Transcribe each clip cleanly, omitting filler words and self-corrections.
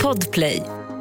Podplay.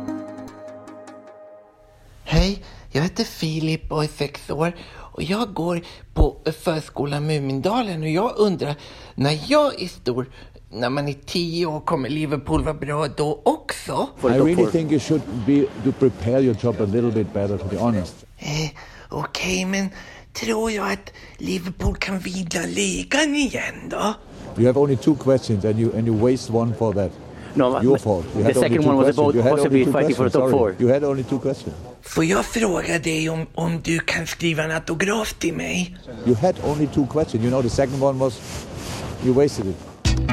Hej, jag heter Filip och är 6 år och jag går på förskolan Mumindalen och jag undrar, när jag är stor, när man är 10 år, kommer Liverpool vara bra då också? I really think you should prepare your job a little bit better, to be honest. Okej, men tror jag att Liverpool kan vinna ligan igen då? You have only 2 questions and you waste one for that. No, your fault. You the second one was about possibly fighting for the top 4. You had only 2 questions. Får jag fråga dig om du kan skriva en autograf till mig? You had only 2 questions. You know, the second one was, you wasted it.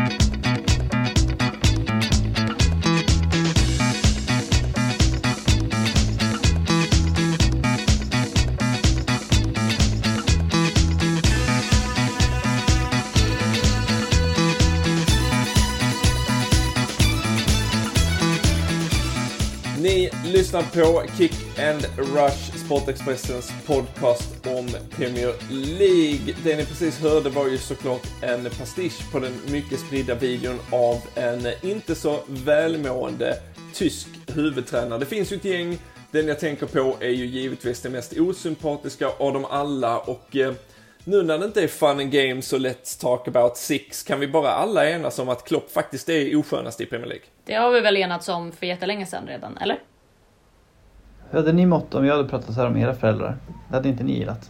Ni lyssnar på Kick and Rush, Sportexpressens podcast om Premier League. Det ni precis hörde var ju såklart en pastisch på den mycket spridda videon av en inte så välmående tysk huvudtränare. Det finns ju ett gäng, den jag tänker på är ju givetvis det mest osympatiska av dem alla, och nu när det inte är fun and games så let's talk about six, kan vi bara alla enas om att Klopp faktiskt är oskönast i Premier League? Det har vi väl enats om för jättelänge sedan redan, eller? Hur hade ni mått om jag hade pratat så här om era föräldrar? Det hade inte ni gillat.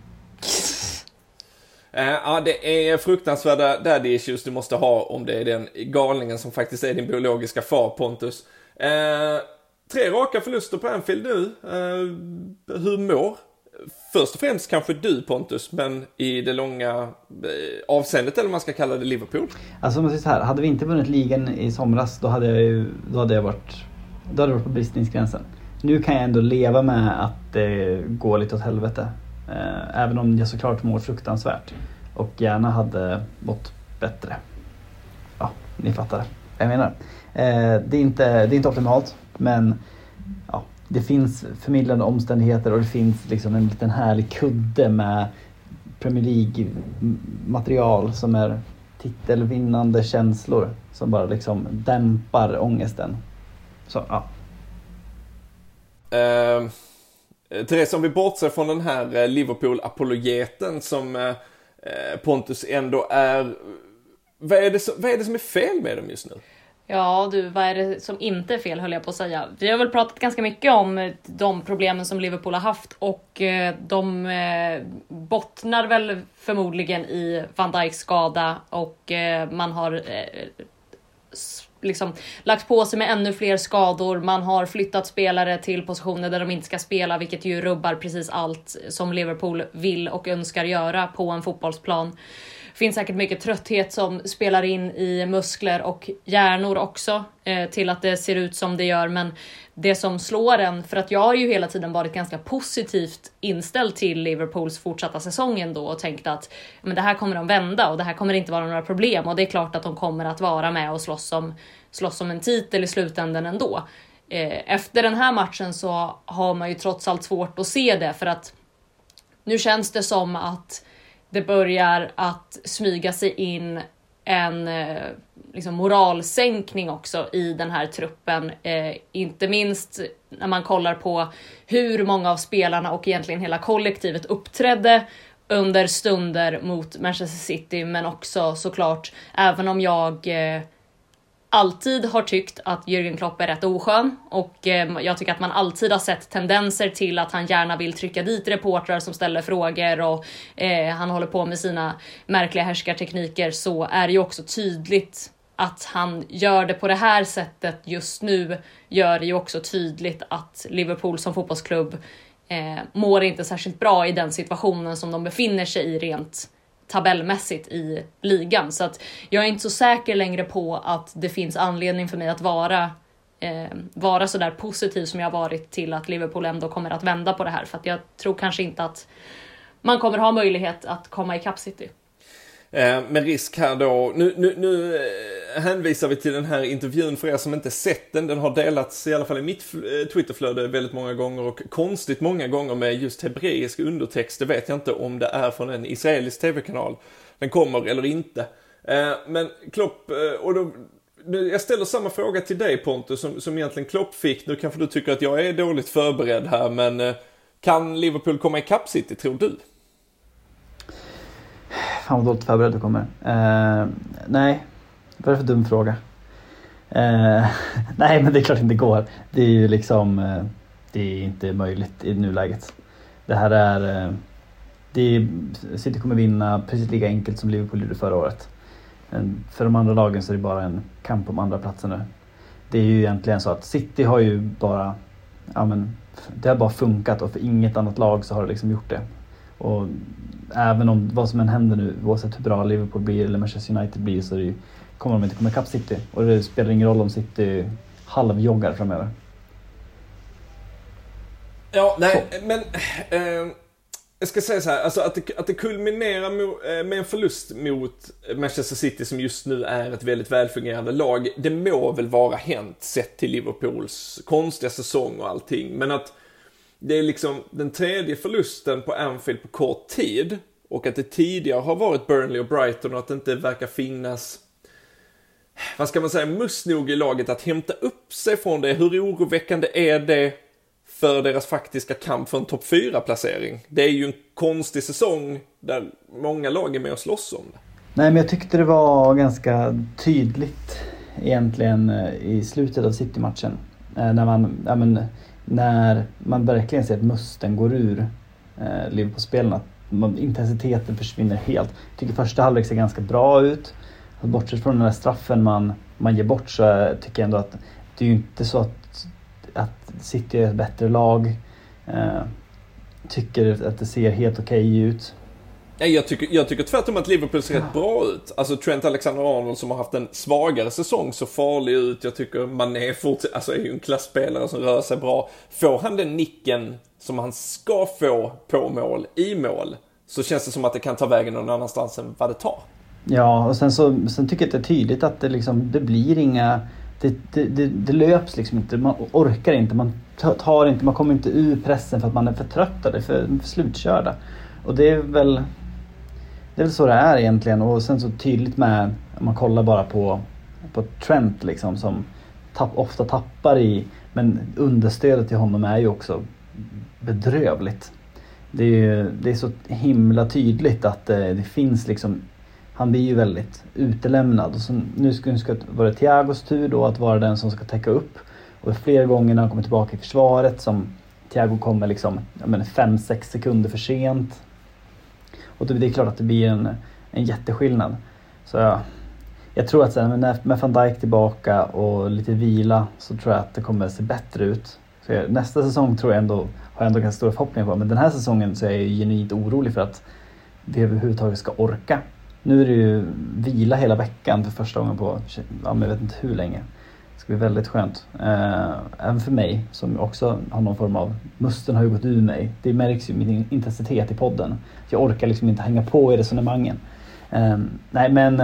Ja, det är fruktansvärda daddy issues du måste ha om det är den galningen som faktiskt är din biologiska far, Pontus. 3 raka förluster på Anfield nu. Hur mår? Först och främst kanske du, Pontus, men i det långa avseendet, eller man ska kalla det, Liverpool. Alltså om man säger så här, hade vi inte vunnit ligan i somras, då hade jag varit på bristningsgränsen. Nu kan jag ändå leva med att det går lite åt helvete. Även om jag såklart mår fruktansvärt och gärna hade mått bättre. Ja, ni fattar vad jag menar. Det är inte optimalt, men ja, det finns förmildrande omständigheter och det finns liksom en liten härlig kudde med Premier League-material som är titelvinnande känslor som bara liksom dämpar ångesten. Så ja. Therese, om vi bortser från den här Liverpool-apologeten som Pontus ändå är, vad är det som är fel med dem just nu? Ja du, vad är det som inte är fel, höll jag på att säga. Vi har väl pratat ganska mycket om de problemen som Liverpool har haft, och de bottnar väl förmodligen i Van Dijks skada, och man har liksom lagt på sig med ännu fler skador. Man har flyttat spelare till positioner där de inte ska spela, vilket ju rubbar precis allt som Liverpool vill och önskar göra på en fotbollsplan. Finns säkert mycket trötthet som spelar in i muskler och hjärnor också till att det ser ut som det gör. Men det som slår en, för att jag har ju hela tiden varit ganska positivt inställd till Liverpools fortsatta säsongen då, och tänkt att men det här kommer de vända och det här kommer inte vara några problem, och det är klart att de kommer att vara med och slåss om en titel i slutändan ändå. Efter den här matchen så har man ju trots allt svårt att se det, för att nu känns det som att det börjar att smyga sig in en liksom moralsänkning också i den här truppen. Inte minst när man kollar på hur många av spelarna och egentligen hela kollektivet uppträdde under stunder mot Manchester City. Men också såklart, även om jag alltid har tyckt att Jürgen Klopp är rätt oskön, och jag tycker att man alltid har sett tendenser till att han gärna vill trycka dit reportrar som ställer frågor, och han håller på med sina märkliga härskartekniker, så är det ju också tydligt att han gör det på det här sättet just nu, gör det ju också tydligt att Liverpool som fotbollsklubb mår inte särskilt bra i den situationen som de befinner sig i rent tabellmässigt i ligan. Så att jag är inte så säker längre på att det finns anledning för mig att vara så där positiv som jag har varit till att Liverpool ändå kommer att vända på det här, för att jag tror kanske inte att man kommer ha möjlighet att komma ikapp City. Men risk här då, nu hänvisar vi till den här intervjun för er som inte sett den. Den har delats i alla fall i mitt Twitterflöde väldigt många gånger, och konstigt många gånger med just hebreisk undertext. Det vet jag inte om det är från en israelisk tv-kanal den kommer eller inte. Men Klopp, och då jag ställer samma fråga till dig, Pontus, som egentligen Klopp fick. Nu kanske du tycker att jag är dåligt förberedd här, men kan Liverpool komma ikapp City, tror du? Fan vad dåligt förberedd du kommer. Nej, vad är det för dum fråga? Nej, men det är klart inte går. Det är ju liksom, det är inte möjligt i nuläget. Det här är, City kommer vinna precis lika enkelt som Liverpool gjorde förra året. För de andra lagen så är det bara en kamp om andra platser nu. Det är ju egentligen så att City har ju bara, det har bara funkat, och för inget annat lag så har det liksom gjort det. Och även om vad som än händer nu, oavsett hur bra Liverpool blir eller Manchester United blir, så kommer de inte komma ikapp City. Och det spelar ingen roll om City halvjoggar framöver. Ja, nej, men jag ska säga så här, alltså att det kulminerar med en förlust mot Manchester City, som just nu är ett väldigt välfungerande lag, det må väl vara hänt sett till Liverpools konstiga säsong och allting, men att det är liksom den tredje förlusten på Anfield på kort tid, och att det tidigare har varit Burnley och Brighton, och att det inte verkar finnas, vad ska man säga, must nog i laget att hämta upp sig från det. Hur oroväckande är det för deras faktiska kamp för en topp 4-placering? Det är ju en konstig säsong där många lag är med och slåss om det. Nej, men jag tyckte det var ganska tydligt egentligen i slutet av City-matchen. När man verkligen ser att musten går ur Liverpool-spelen, att intensiteten försvinner helt. Jag tycker första halvlek ser ganska bra ut. Bortsett från den där straffen man ger bort, så tycker jag ändå att det är ju inte så att City är ett bättre lag. Tycker att det ser helt okej ut. Jag tycker tvärtom att Liverpool ser rätt bra ut. Alltså Trent Alexander-Arnold, som har haft en svagare säsong, så farlig ut. Jag tycker Mané är ju en klassspelare som rör sig bra. Får han den nicken som han ska få på mål, i mål, så känns det som att det kan ta vägen någon annanstans än vad det tar. Ja, och sen tycker jag att det är tydligt att det blir inga... Det löps liksom inte, man orkar inte, man tar inte, man kommer inte ur pressen för att man är för tröttade, för slutkörda. Och det är väl så det är egentligen. Och sen så tydligt med, om man kollar bara på Trent liksom, som ofta tappar i, men understödet till honom är ju också bedrövligt. Det är så himla tydligt att det finns liksom, han blir ju väldigt utelämnad. Och så, nu ska vara Thiagos tur då att vara den som ska täcka upp. Och flera gånger när han kommer tillbaka i försvaret, som Thiago kommer liksom 5-6 sekunder för sent. Och det är klart att det blir en jätteskillnad. Så jag tror att sen med Van Dijk tillbaka och lite vila, så tror jag att det kommer se bättre ut. Så nästa säsong har jag ändå ganska stora förhoppningar på. Men den här säsongen så är jag genuint orolig för att vi överhuvudtaget ska orka. Nu är det ju vila hela veckan för första gången på, jag vet inte hur länge. Det ska bli väldigt skönt. Även för mig, som också har någon form av, musten har ju gått ur mig. Det märks ju min intensitet i podden. Jag orkar liksom inte hänga på i resonemangen. Nej, men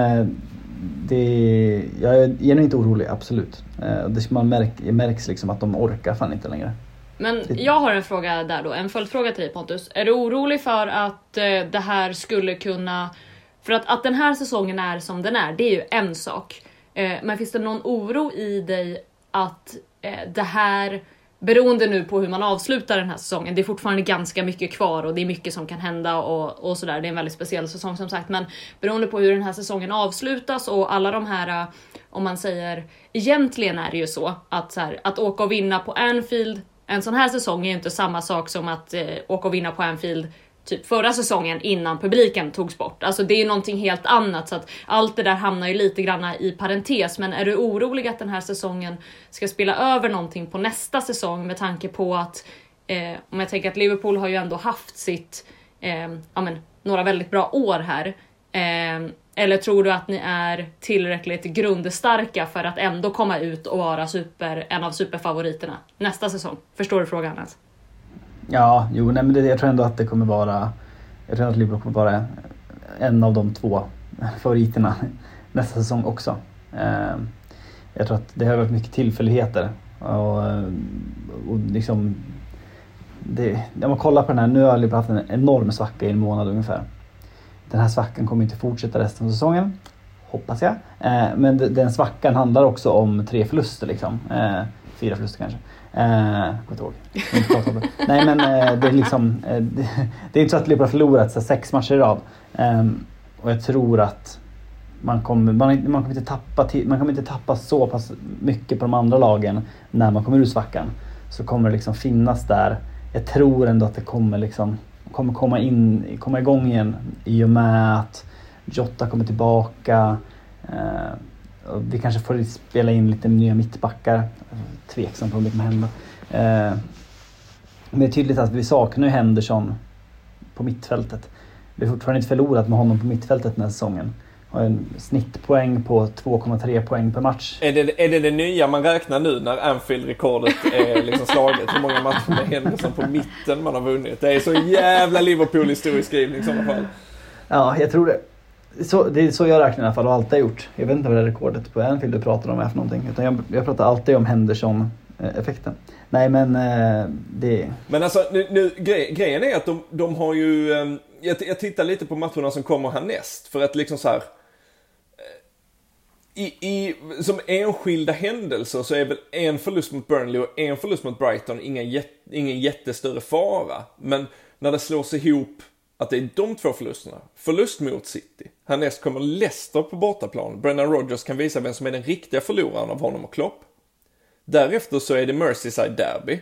jag är genuint orolig, absolut. Det märks liksom att de orkar fan inte längre. Men jag har en fråga där då, en följdfråga till dig, Pontus. Är du orolig för att det här skulle kunna... För att den här säsongen är som den är, det är ju en sak. Men finns det någon oro i dig att det här, beroende nu på hur man avslutar den här säsongen, det är fortfarande ganska mycket kvar och det är mycket som kan hända och sådär. Det är en väldigt speciell säsong som sagt, men beroende på hur den här säsongen avslutas och alla de här, om man säger, egentligen är det ju så att åka och vinna på Anfield, en sån här säsong är ju inte samma sak som att åka och vinna på Anfield typ förra säsongen innan publiken togs bort. Alltså det är ju någonting helt annat, så att allt det där hamnar ju lite grann i parentes. Men är du orolig att den här säsongen ska spela över någonting på nästa säsong, med tanke på att om jag tänker att Liverpool har ju ändå haft sitt några väldigt bra år här. Eller tror du att ni är tillräckligt grundstarka för att ändå komma ut och vara en av superfavoriterna nästa säsong? Förstår du frågan ens? Ja, men jag tror ändå att det kommer vara... Jag tror att Liverpool kommer vara en av de 2 favoriterna nästa säsong också. Jag tror att det har varit mycket tillfälligheter. Och liksom... Om man kollar på den här, nu har Liverpool haft en enorm svacka i en månad ungefär. Den här svackan kommer inte fortsätta resten av säsongen. hoppas jag. Men den svackan handlar också om 3 förluster liksom. 4 förluster kanske. Går inte ihåg. Nej, men det är liksom det är inte så att Liverpool har förlorat så 6 matcher i rad. Och jag tror att man kommer inte tappa så pass mycket på de andra lagen när man kommer ur svackan. Så kommer det liksom finnas där. Jag tror ändå att det kommer komma igång igen i och med att Jota kommer tillbaka. Och vi kanske får spela in lite nya mittbackar. Tveksam på om det kommer hända. Men det är tydligt att vi saknar ju Henderson på mittfältet. Vi har fortfarande inte förlorat med honom på mittfältet den här säsongen. Har en snittpoäng på 2,3 poäng per match. Är det nya man räknar nu när Anfield-rekordet är liksom slaget? Hur många matcher med Henderson på mitten man har vunnit? Det är så jävla Liverpool-historieskrivning i sådana fall. Ja, jag tror det. Det är så jag räknar i alla fall och alltid har gjort. Jag vet inte vad det rekordet på Anfield du pratar om är för någonting. Utan jag pratar alltid om Henderson-effekten. Nej, men det... Men alltså, grejen är att de har ju... Jag tittar lite på matcherna som kommer härnäst. För att liksom så här... som enskilda händelser så är väl en förlust mot Burnley och en förlust mot Brighton ingen jättestörre fara. Men när det slås ihop att det är de 2 förlusterna. Förlust mot City. Härnäst kommer Leicester på bortaplan. Brendan Rodgers kan visa vem som är den riktiga förloraren av honom och Klopp. Därefter så är det Merseyside derby.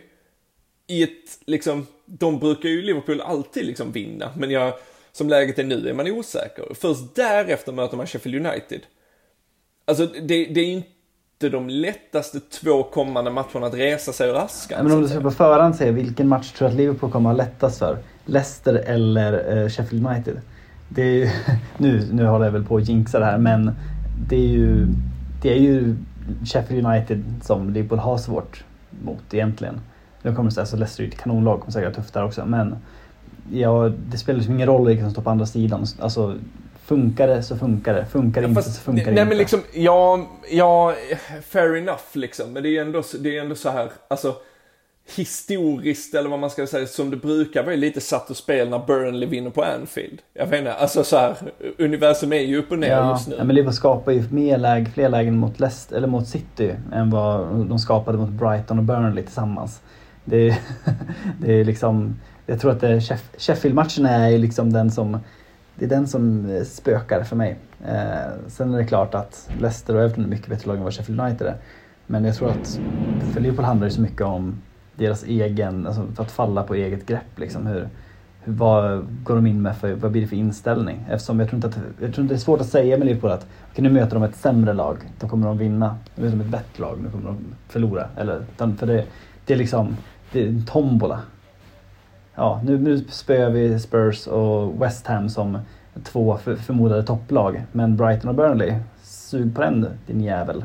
I ett liksom, de brukar ju Liverpool alltid liksom vinna. Men som läget är nu är man osäker. Först därefter möter man Sheffield United. Alltså det är inte de lättaste 2 kommande matcherna att resa sig ur askan. Men om du ska på förhand säga vilken match tror du att Liverpool kommer att ha lättast för? Leicester eller Sheffield United? Det är ju, nu håller jag väl på att jinxa det här, men det är ju Sheffield United som Liverpool har svårt mot egentligen. Nu kommer det säga så Leicester är ett kanonlag, kommer säkert tufft där också, men det spelar liksom ingen roll vilka som står på andra sidan. Alltså funkar det så funkar det. Funkar det inte så funkar det inte. Men liksom, ja, fair enough liksom. Men det är ändå så här, alltså historiskt eller vad man ska säga, som det brukar vara lite satt och spel när Burnley vinner på Anfield. Jag vet inte, alltså så här, universum är ju upp och ner just nu. Ja, men Liverpool skapar ju fler lägen mot Leicester eller mot City än vad de skapade mot Brighton och Burnley tillsammans. Det är liksom, jag tror att Sheffield-matchen är liksom den som spökar för mig. Sen är det klart att Leicester och Everton är mycket bättre lag än vad Sheffield United är. Men jag tror att för Liverpool handlar det så mycket om deras egen, alltså för att falla på eget grepp liksom. Vad går de in med vad blir det för inställning? Eftersom jag tror inte det är svårt att säga med Liverpool att nu möter de ett sämre lag, då kommer de vinna. Nu möter de ett bättre lag, nu kommer de förlora. För det är liksom, det är en tombola. Ja, nu spöar vi Spurs och West Ham som 2 förmodade topplag. Men Brighton och Burnley, sug på den din jävel.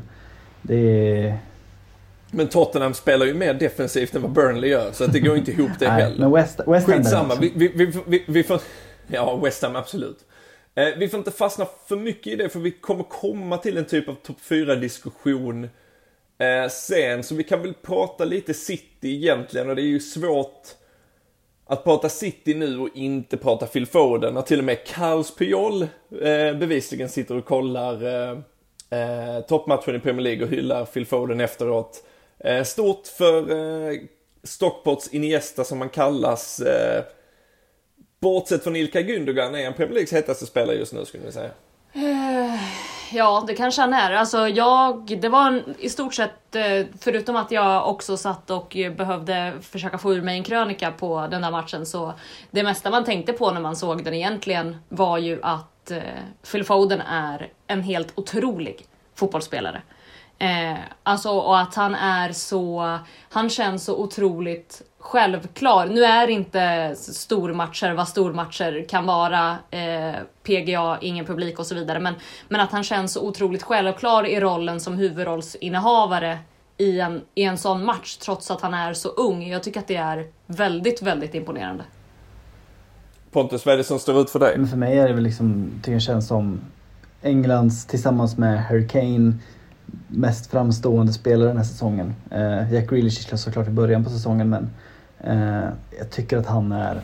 Men Tottenham spelar ju mer defensivt än vad Burnley gör, så att det går inte ihop det heller. Men West Ham skitsamma, vi får... Ja, West Ham absolut. Vi får inte fastna för mycket i det, för vi kommer komma till en typ av topp 4-diskussion sen. Så vi kan väl prata lite City egentligen, och det är ju svårt att prata City nu och inte prata Phil Foden. Och till och med Carles Puyol bevisligen sitter och kollar toppmatchen i Premier League och hyllar Phil Foden efteråt. Stort för Stockports Iniesta som man kallas. Bortsett från Ilkay Gündogan är en Premier Leagues hetaste spelare just nu, skulle ni säga. Ja, det kanske han är. Alltså det var i stort sett, förutom att jag också satt och behövde försöka få ur mig en krönika på den där matchen, så det mesta man tänkte på när man såg den egentligen var ju att Phil Foden är en helt otrolig fotbollsspelare. Alltså, och att han känns så otroligt självklar. Nu är inte stormatcher vad stormatcher kan vara, PGA, ingen publik och så vidare, men att han känns så otroligt självklar i rollen som huvudrollsinnehavare i en sån match, trots att han är så ung. Jag tycker att det är väldigt, väldigt imponerande. Pontus, vad är det som står ut för dig? Men för mig är det väl liksom, tycker jag känns som Englands tillsammans med Harry Kane mest framstående spelare den här säsongen. Jack Grealish såklart i början på säsongen, men jag tycker att han är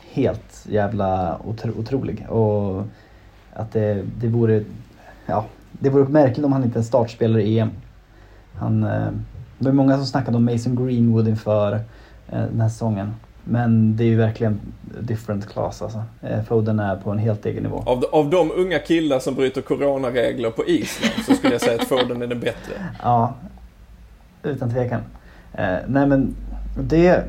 helt jävla otrolig, och att det vore, ja, det vore märkligt om han inte är startspelare i EM. Det var många som snackade om Mason Greenwood inför den här säsongen. Men det är ju verkligen different class alltså. Foden är på en helt egen nivå. Av de unga killar som bryter coronaregler på Island så skulle jag säga att Foden är den bättre. Ja, utan tvekan. Nej men det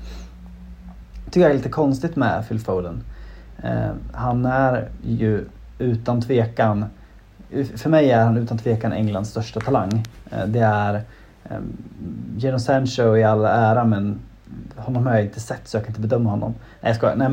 tycker jag är lite konstigt med Phil Foden. Han är ju utan tvekan, för mig är han utan tvekan Englands största talang. Det är Jadon Sancho i all ära, men honom har jag inte sett så jag kan inte bedöma honom. Nej jag skojar. Nej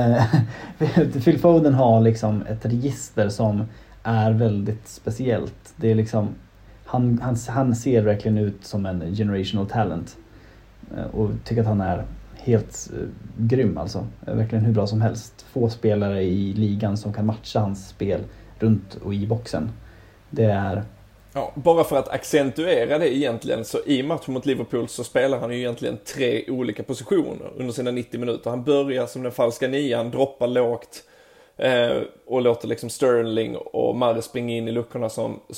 men Phil Foden har liksom ett register som är väldigt speciellt. Det är liksom han ser verkligen ut som en generational talent. Och tycker att han är helt grym alltså. Verkligen hur bra som helst. Få spelare i ligan som kan matcha hans spel runt och i boxen. Det är... Ja, bara för att accentuera det egentligen, så i matchen mot Liverpool så spelar han ju egentligen 3 olika positioner under sina 90 minuter. Han börjar som den falska nian, droppar lågt och låter liksom Sterling och Mahrez springa in i luckorna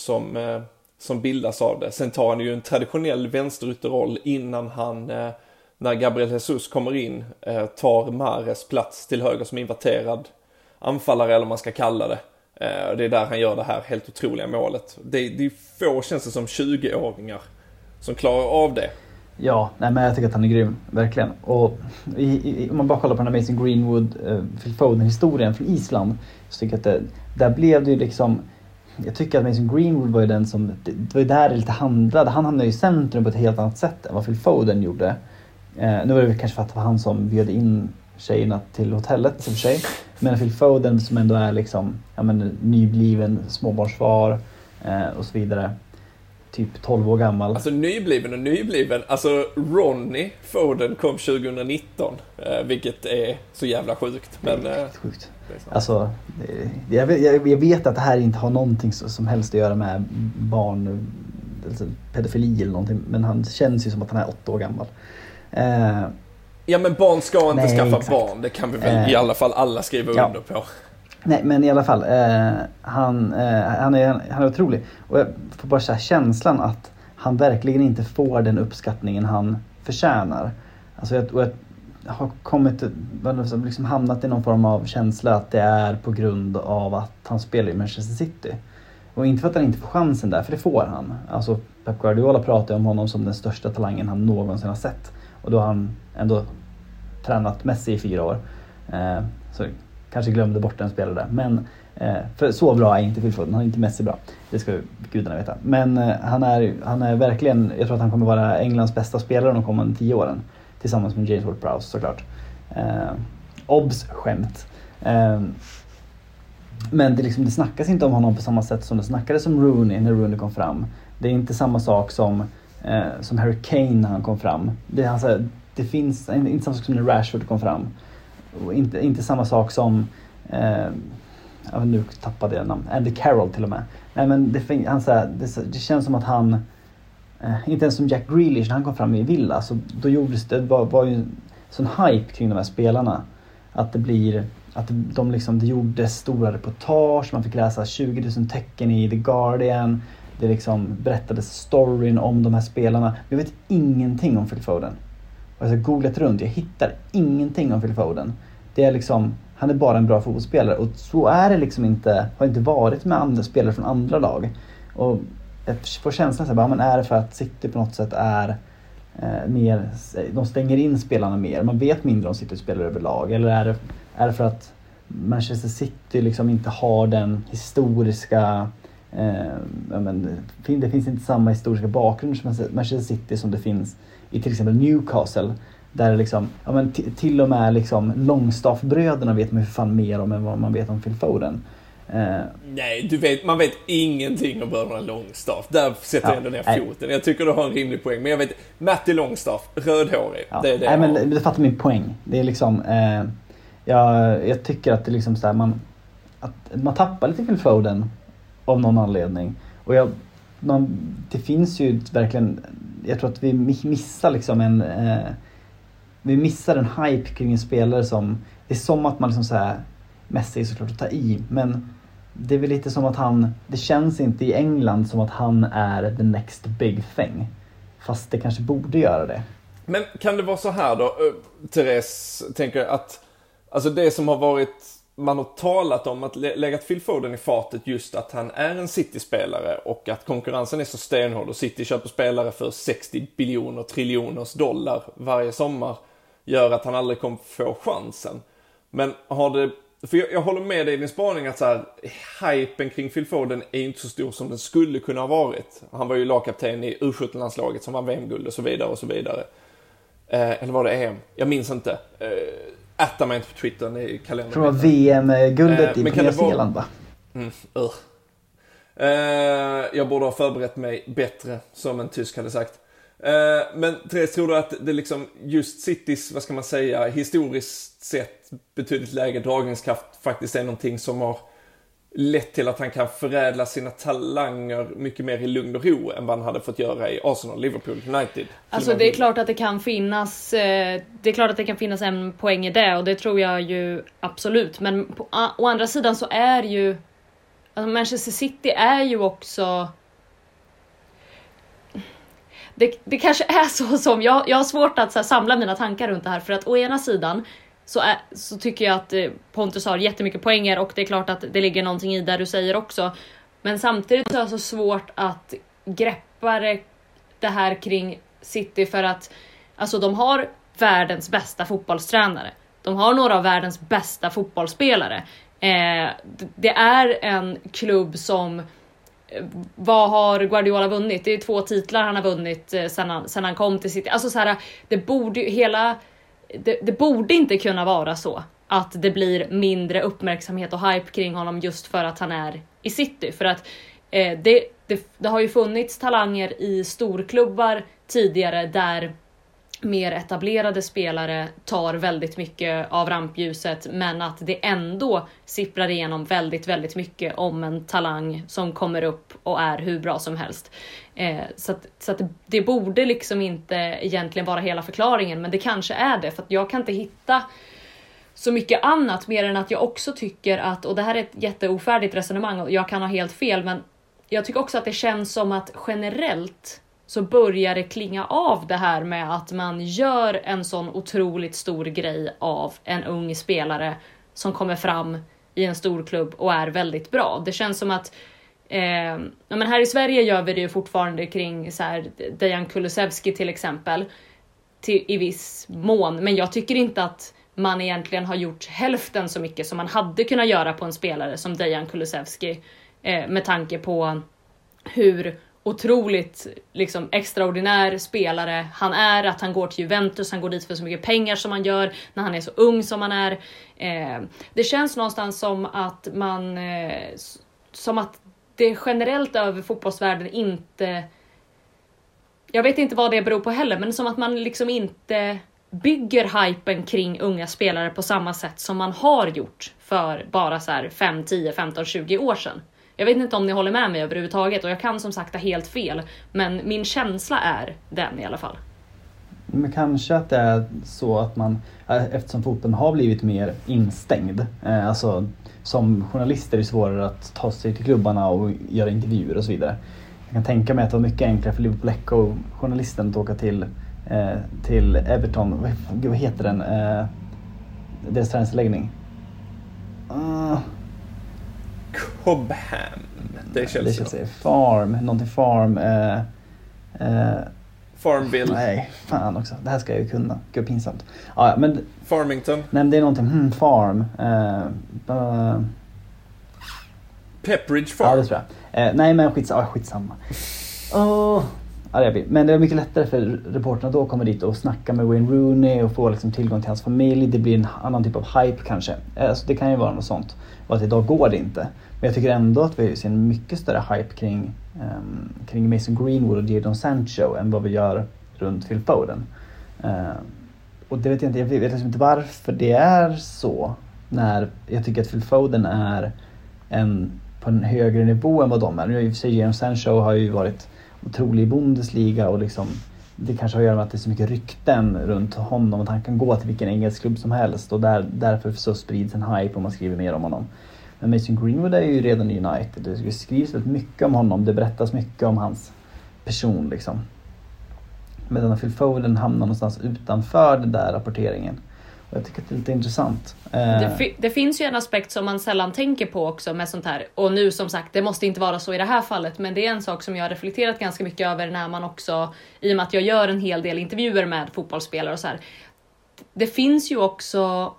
som bildas av det. Sen tar han ju en traditionell vänsterytterroll innan han, när Gabriel Jesus kommer in, tar Mahrez plats till höger som inverterad anfallare eller man ska kalla det. Det är där han gör det här helt otroliga målet. Det är få, känns det som, 20-åringar som klarar av det. Ja, nej, men jag tycker att han är grym, verkligen. Och om man bara kollar på den här Mason Greenwood, Phil Foden-historien från Island, så tycker jag att där blev det ju liksom... Jag tycker att Mason Greenwood var ju den som... Det var ju där det lite handlade. Han hamnade i centrum på ett helt annat sätt än vad Phil Foden gjorde. Nu var det kanske för att det var han som bjöd in tjejerna till hotellet i och för sig. Men Phil Foden som ändå är liksom, ja men, nybliven småbarnsfar och så vidare. Typ 12 år gammal. Alltså nybliven. Alltså Ronnie Foden kom 2019. Vilket är så jävla sjukt. Men, sjukt. Alltså, jag vet att det här inte har någonting som helst att göra med barn, alltså pedofili eller någonting. Men han känns ju som att han är 8 år gammal. Ja, men barn ska inte skaffa barn. Det kan vi väl i alla fall alla skriva under på. Nej, men i alla fall han är otrolig. Och jag får bara så här känslan att han verkligen inte får den uppskattningen han förtjänar. Alltså jag har liksom hamnat i någon form av känsla att det är på grund av att han spelar i Manchester City. Och inte för att han inte får chansen där, för det får han. Alltså Pep Guardiola pratar om honom som den största talangen han någonsin har sett. Och då har han ändå tränat Messi i 4 år. Så kanske glömde bort en spelare där. Men för så bra är inte Phil Foden. Han är inte Messi bra. Det ska gudarna veta. Men han är verkligen... Jag tror att han kommer vara Englands bästa spelare de kommande 10 åren. Tillsammans med James Ward-Prowse såklart. Obs skämt. Men det snackas inte om honom på samma sätt som det snackades om Rooney när Rooney kom fram. Det är inte samma sak som Harry Kane när han kom fram. Det finns inte samma sak som när Rashford kom fram. Och inte samma sak som nu tappade jag namn. Andy Carroll till och med. Nej, men det känns som att han inte ens som Jack Grealish när han kom fram i Villa, så då gjordes det var ju en sån hype kring de här spelarna att det gjordes stora reportage, man fick läsa 20 000 tecken i The Guardian, det liksom berättades storyn om de här spelarna. Jag vet ingenting om Phil Foden. Och jag har googlat runt, jag hittar ingenting om Phil Foden. Det är liksom, han är bara en bra fotbollsspelare, och så är det liksom inte, har inte varit med andra spelare från andra lag. Och jag får känslan så här, men är det för att City på något sätt är mer, de stänger in spelarna mer, man vet mindre om City spelar överlag, eller är det för att Manchester City liksom inte har den historiska det finns inte samma historiska bakgrund som Manchester City som det finns i till exempel Newcastle, där det liksom, till och med liksom Longstaff-bröderna vet man hur fan mer om än vad man vet om Phil Foden. Nej, man vet ingenting om bröderna Longstaff. Där sätter jag ändå ner foten. Jag tycker du har en rimlig poäng, men jag vet, Matty Longstaff, rödhårig. Ja. Det är det. Nej, men det fattar min poäng. Det är liksom jag tycker att det liksom så här, man tappar lite Phil Foden av någon anledning. Och det finns ju verkligen, jag tror att vi missar liksom vi missar en hype kring en spelare som, det är som att man liksom så här, Messi är såklart att ta i, men det är väl lite som att det känns inte i England som att han är the next big thing. Fast det kanske borde göra det. Men kan det vara så här då, Therese, tänker att alltså det som har varit, man har talat om att lägga Phil Foden i fatet, just att han är en City-spelare och att konkurrensen är så stenhård och City köper spelare för 60 biljoner triljoners dollar varje sommar, gör att han aldrig kommer få chansen. Men har det, för jag håller med dig i din spaning att så här, hypen kring Phil Foden är inte så stor som den skulle kunna ha varit. Han var ju lagkapten i U17-landslaget som vann VM-guld och så vidare och så vidare. Eller var det EM? Jag minns inte. Äta mig inte på Twitter i kalendern. Jag tror det var VM-guldet i Nya Zeeland, va? Jag borde ha förberett mig bättre, som en tysk hade sagt. Men Therese, tror du att det liksom just Citys, vad ska man säga, historiskt sett betydligt lägre dragningskraft faktiskt är någonting som har lett till att han kan förädla sina talanger mycket mer i lugn och ro än vad han hade fått göra i Arsenal, Liverpool, United? Alltså det är klart att det kan finnas en poäng i det, och det tror jag ju absolut. Men å andra sidan så är ju alltså Manchester City är ju också det kanske är så som jag har svårt att så här, samla mina tankar runt det här, för att å ena sidan så tycker jag att Pontus har jättemycket poänger, och det är klart att det ligger någonting i där du säger också. Men samtidigt är det så svårt att greppa det här kring City, för att alltså de har världens bästa fotbollstränare. De har några av världens bästa fotbollsspelare. Det är en klubb som, vad har Guardiola vunnit? Det är 2 titlar han har vunnit sen han kom till City. Alltså så här, det borde inte kunna vara så att det blir mindre uppmärksamhet och hype kring honom just för att han är i City. För att det har ju funnits talanger i storklubbar tidigare där mer etablerade spelare tar väldigt mycket av rampljuset, men att det ändå sipprar igenom väldigt, väldigt mycket om en talang som kommer upp och är hur bra som helst. Så att det borde liksom inte egentligen vara hela förklaringen, men det kanske är det, för att jag kan inte hitta så mycket annat mer än att jag också tycker att, och det här är ett jätteofärdigt resonemang och jag kan ha helt fel, men jag tycker också att det känns som att generellt så börjar det klinga av det här med att man gör en sån otroligt stor grej av en ung spelare som kommer fram i en stor klubb och är väldigt bra. Det känns som att men här i Sverige gör vi det ju fortfarande kring så här, Dejan Kulusevski till exempel i viss mån, men jag tycker inte att man egentligen har gjort hälften så mycket som man hade kunnat göra på en spelare som Dejan Kulusevski, med tanke på hur otroligt liksom extraordinär spelare han är, att han går till Juventus, han går dit för så mycket pengar som han gör när han är så ung som han är. Det känns någonstans som att som att det generellt över fotbollsvärlden inte, jag vet inte vad det beror på heller, men som att man liksom inte bygger hypen kring unga spelare på samma sätt som man har gjort för bara så här 5, 10, 15, 20 år sedan. Jag vet inte om ni håller med mig överhuvudtaget, och jag kan som sagt ha helt fel, men min känsla är den i alla fall. Men kanske att det är så att man, eftersom fotbollen har blivit mer instängd, alltså som journalister är det svårare att ta sig till klubbarna och göra intervjuer och så vidare. Jag kan tänka mig att det var mycket enklare för Liverpool Echo-journalisten att åka till Everton. Vad heter den? Deras träningsläggning. Cobham. Det känns Farm. Någonting Farm. Farmville. Nej, fan också. Det här ska jag ju kunna. Gud, pinsamt. Ja, men Farmington. Nej, men det är någonting. Farm. Pepperidge Farm. Ja, det tror jag. Nej, men skitsamma. Men det är mycket lättare för reporterna då kommer dit och snacka med Wayne Rooney och få liksom tillgång till hans familj. Det blir en annan typ av hype kanske. Alltså, det kan ju vara något sånt. Och att idag går det inte. Men jag tycker ändå att vi ser en mycket större hype kring Mason Greenwood och Jadon Sancho än vad vi gör runt Phil Foden. Och det vet jag vet liksom inte varför det är så, när jag tycker att Phil Foden är på en högre nivå än vad de är. Nu i och för sig Jadon Sancho har ju varit otrolig i Bundesliga, och liksom, det kanske har att göra med att det är så mycket rykten runt honom att han kan gå till vilken engelsk klubb som helst, och därför så sprids en hype om man skriver mer om honom. Men Mason Greenwood är ju redan i United. Det skrivs väldigt mycket om honom. Det berättas mycket om hans person liksom. Medan Phil Foden hamnar någonstans utanför den där rapporteringen. Och jag tycker att det är lite intressant. Det finns ju en aspekt som man sällan tänker på också med sånt här. Och nu som sagt, det måste inte vara så i det här fallet. Men det är en sak som jag har reflekterat ganska mycket över när man också, i och med att jag gör en hel del intervjuer med fotbollsspelare och så här. Det finns ju också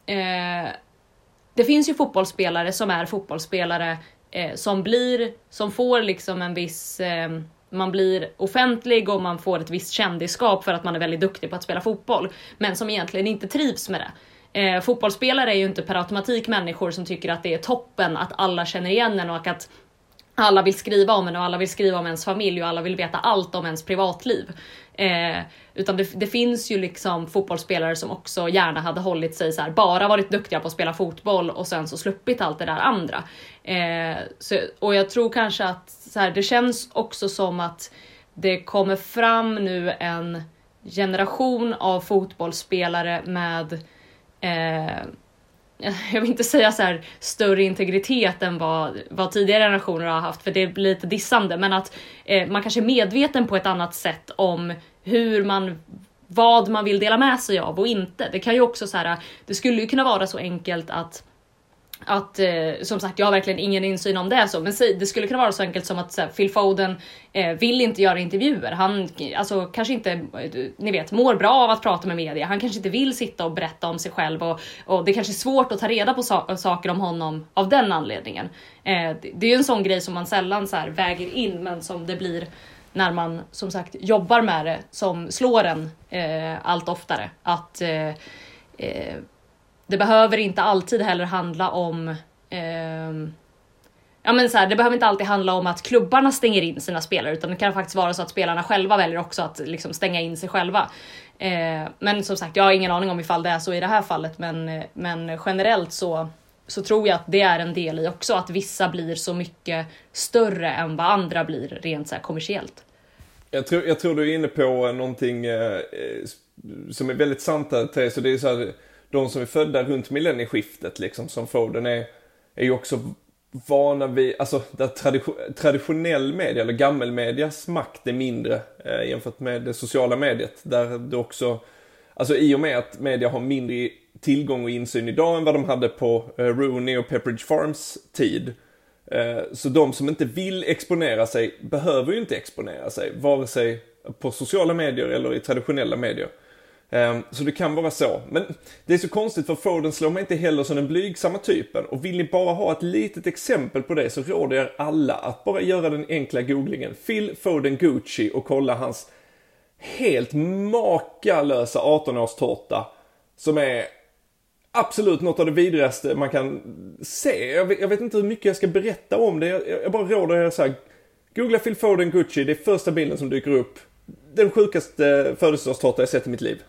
det finns ju fotbollsspelare som är fotbollsspelare som får liksom en viss man blir offentlig och man får ett visst kändisskap för att man är väldigt duktig på att spela fotboll, men som egentligen inte trivs med det. Fotbollsspelare är ju inte per automatik människor som tycker att det är toppen att alla känner igen en och att alla vill skriva om en och alla vill skriva om ens familj och alla vill veta allt om ens privatliv. Utan det finns ju liksom fotbollsspelare som också gärna hade hållit sig så här, bara varit duktiga på att spela fotboll och sen så sluppit allt det där andra. Och jag tror kanske att så här, det känns också som att det kommer fram nu en generation av fotbollsspelare med jag vill inte säga så här större integritet än vad tidigare generationer har haft, för det blir lite dissande, men att man kanske är medveten på ett annat sätt om vad man vill dela med sig av och inte. Det kan ju också så här, det skulle ju kunna vara så enkelt att som sagt, jag har verkligen ingen insyn om det är så, men det skulle kunna vara så enkelt som att så här, Phil Foden vill inte göra intervjuer. Han alltså kanske inte, ni vet, mår bra av att prata med media. Han kanske inte vill sitta och berätta om sig själv och det kanske är svårt att ta reda på saker om honom av den anledningen. Det är ju en sån grej som man sällan så här väger in, men som det blir när man som sagt jobbar med det, som slår en allt oftare. Att det behöver inte alltid heller handla om det behöver inte alltid handla om att klubbarna stänger in sina spelare, utan det kan faktiskt vara så att spelarna själva väljer också att liksom stänga in sig själva. Men som sagt, jag har ingen aning om ifall det är så i det här fallet, men generellt så tror jag att det är en del i också att vissa blir så mycket större än vad andra blir rent så här kommersiellt. Jag tror du är inne på någonting som är väldigt sant här, Therese. Så det är så här, de som är födda runt millennieskiftet liksom, som Foden är ju också vana vid, alltså där traditionell media eller gammelmedias makt är mindre jämfört med det sociala mediet, där det också, alltså i och med att media har mindre tillgång och insyn idag än vad de hade på Rooney och Pepperidge Farms tid, så de som inte vill exponera sig behöver ju inte exponera sig, vare sig på sociala medier eller i traditionella medier. Så det kan vara så. Men det är så konstigt, för Foden slår mig inte heller som den blygsamma typen. Och vill ni bara ha ett litet exempel på det, så råder jag alla att bara göra den enkla googlingen Phil Foden Gucci och kolla hans helt makalösa 18-årstårta, som är absolut något av det vidrigaste man kan se. Jag vet inte hur mycket jag ska berätta om det. Jag bara råder er så här: googla Phil Foden Gucci, det är första bilden som dyker upp. Den sjukaste födelsedagstårta jag sett i mitt liv.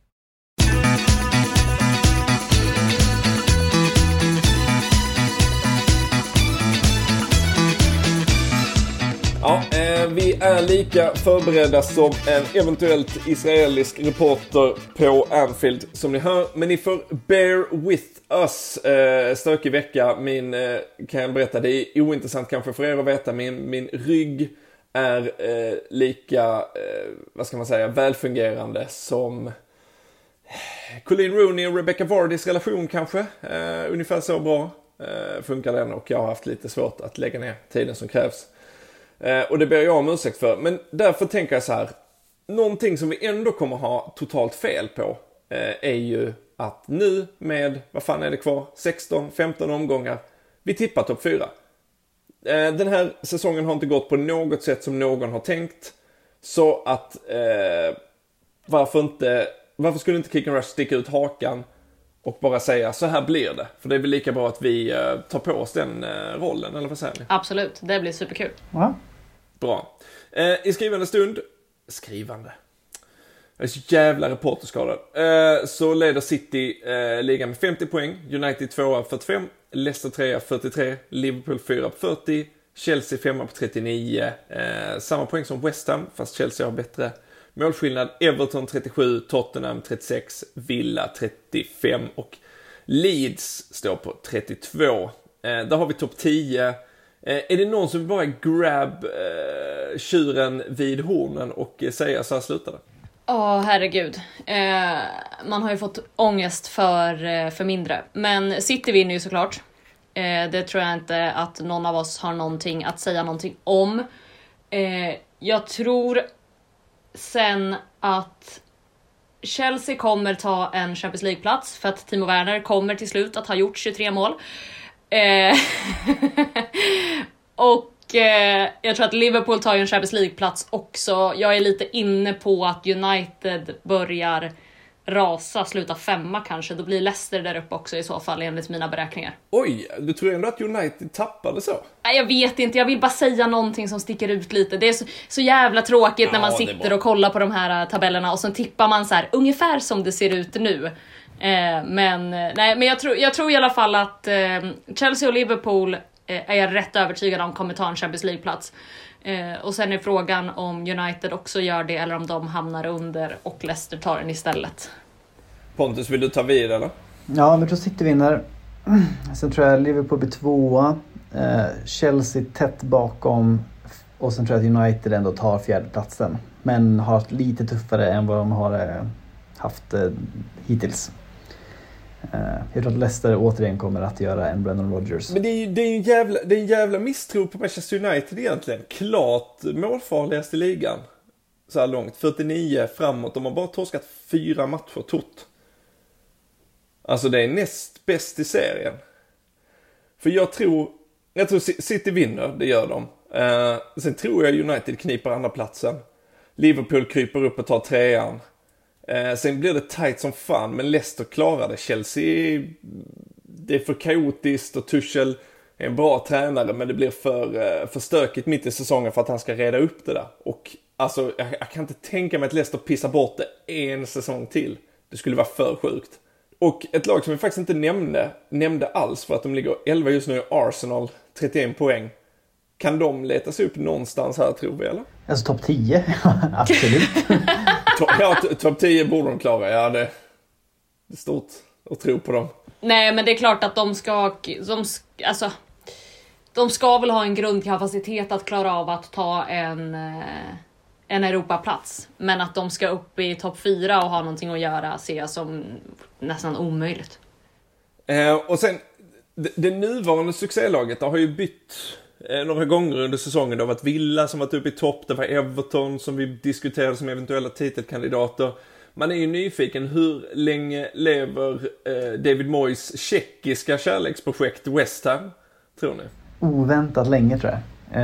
Ja, vi är lika förberedda som en eventuellt israelisk reporter på Anfield, som ni hör. Men ni får bear with us. Stökig vecka. Kan jag berätta, det är ointressant kanske för er att veta. Min rygg är lika, vad ska man säga, välfungerande som Colleen Rooney och Rebecca Vardys relation kanske. Ungefär så bra funkar den, och jag har haft lite svårt att lägga ner tiden som krävs. Och det ber jag om ursäkt för. Men därför tänker jag så här: någonting som vi ändå kommer ha totalt fel på är ju att nu med, vad fan är det kvar, 16-15 omgångar, vi tippar topp 4. Den här säsongen har inte gått på något sätt som någon har tänkt. Så att varför skulle inte Kick and Rush sticka ut hakan och bara säga så här blir det? För det är väl lika bra att vi tar på oss den rollen, eller vad säger ni? Absolut, det blir superkul. Ja. Bra. I skrivande stund, jag är så jävla reporterskadad, så leder City ligan med 50 poäng, United 2 45, Leicester 3 43, Liverpool 4 40, Chelsea 5 på 39, samma poäng som West Ham, fast Chelsea har bättre målskillnad. Everton 37, Tottenham 36, Villa 35 och Leeds står på 32. Där har vi topp 10. Är det någon som bara grab tjuren vid hornen och säga så här slutar det? Herregud. Man har ju fått ångest för mindre. Men City vinner ju såklart. Det tror jag inte att någon av oss har någonting att säga någonting om. Jag tror sen att Chelsea kommer ta en Champions League-plats för att Timo Werner kommer till slut att ha gjort 23 mål. Och jag tror att Liverpool tar ju en Champions League-plats också. Jag är lite inne på att United börjar rasa, sluta 5 kanske. Då blir Leicester där uppe också i så fall enligt mina beräkningar. Oj, du tror ändå att United tappade så? Nej, jag vet inte, jag vill bara säga någonting som sticker ut lite. Det är så jävla tråkigt när man sitter och kollar på de här tabellerna och så tippar man så här ungefär som det ser ut nu. Men jag tror i alla fall att Chelsea och Liverpool är jag rätt övertygad om kommer ta en Champions League-plats. Och sen är frågan om United också gör det eller om de hamnar under och Leicester tar den istället. Pontus, vill du ta vid eller? Ja, men jag tror City vinner. Sen tror jag Liverpool blir 2. Chelsea tätt bakom. Och sen tror jag att United ändå tar 4:e platsen. Men har haft lite tuffare än vad de har haft hittills. Jag tror att Leicester återigen kommer att göra en Brendan Rodgers. Men det är en jävla misstro på Manchester United egentligen. Klart målfarligast i ligan. Så här långt. 49 framåt. De har bara torskat 4 matcher tot. Alltså det är näst bäst i serien. För jag tror City vinner, det gör de. Sen tror jag United kniper andra platsen. Liverpool kryper upp och tar 3:an. Sen blir det tight som fan, men Leicester klarar det. Chelsea, det är för kaotiskt och Tuchel är en bra tränare, men det blir för stökigt mitt i säsongen för att han ska reda upp det där. Och alltså, jag kan inte tänka mig att Leicester pissar bort det en säsong till. Det skulle vara för sjukt. Och ett lag som vi faktiskt inte nämnde alls för att de ligger 11 just nu i Arsenal, 31 poäng. Kan de leta sig upp någonstans här, tror vi, eller? Alltså topp 10, absolut. Topp 10 borde de klara, ja det är stort att tro på dem. Nej, men det är klart att de ska väl ha en grundkapacitet att klara av att ta en Europaplats. Men att de ska upp i topp 4 och ha någonting att göra ser jag som nästan omöjligt. Och sen, det nuvarande succélaget har ju bytt några gånger under säsongen. Det har varit Villa som varit uppe i topp. Det var Everton som vi diskuterade som eventuella titelkandidater. Man är ju nyfiken, hur länge lever David Moyes tjeckiska kärleksprojekt West Ham, tror ni? Oväntat länge, tror jag.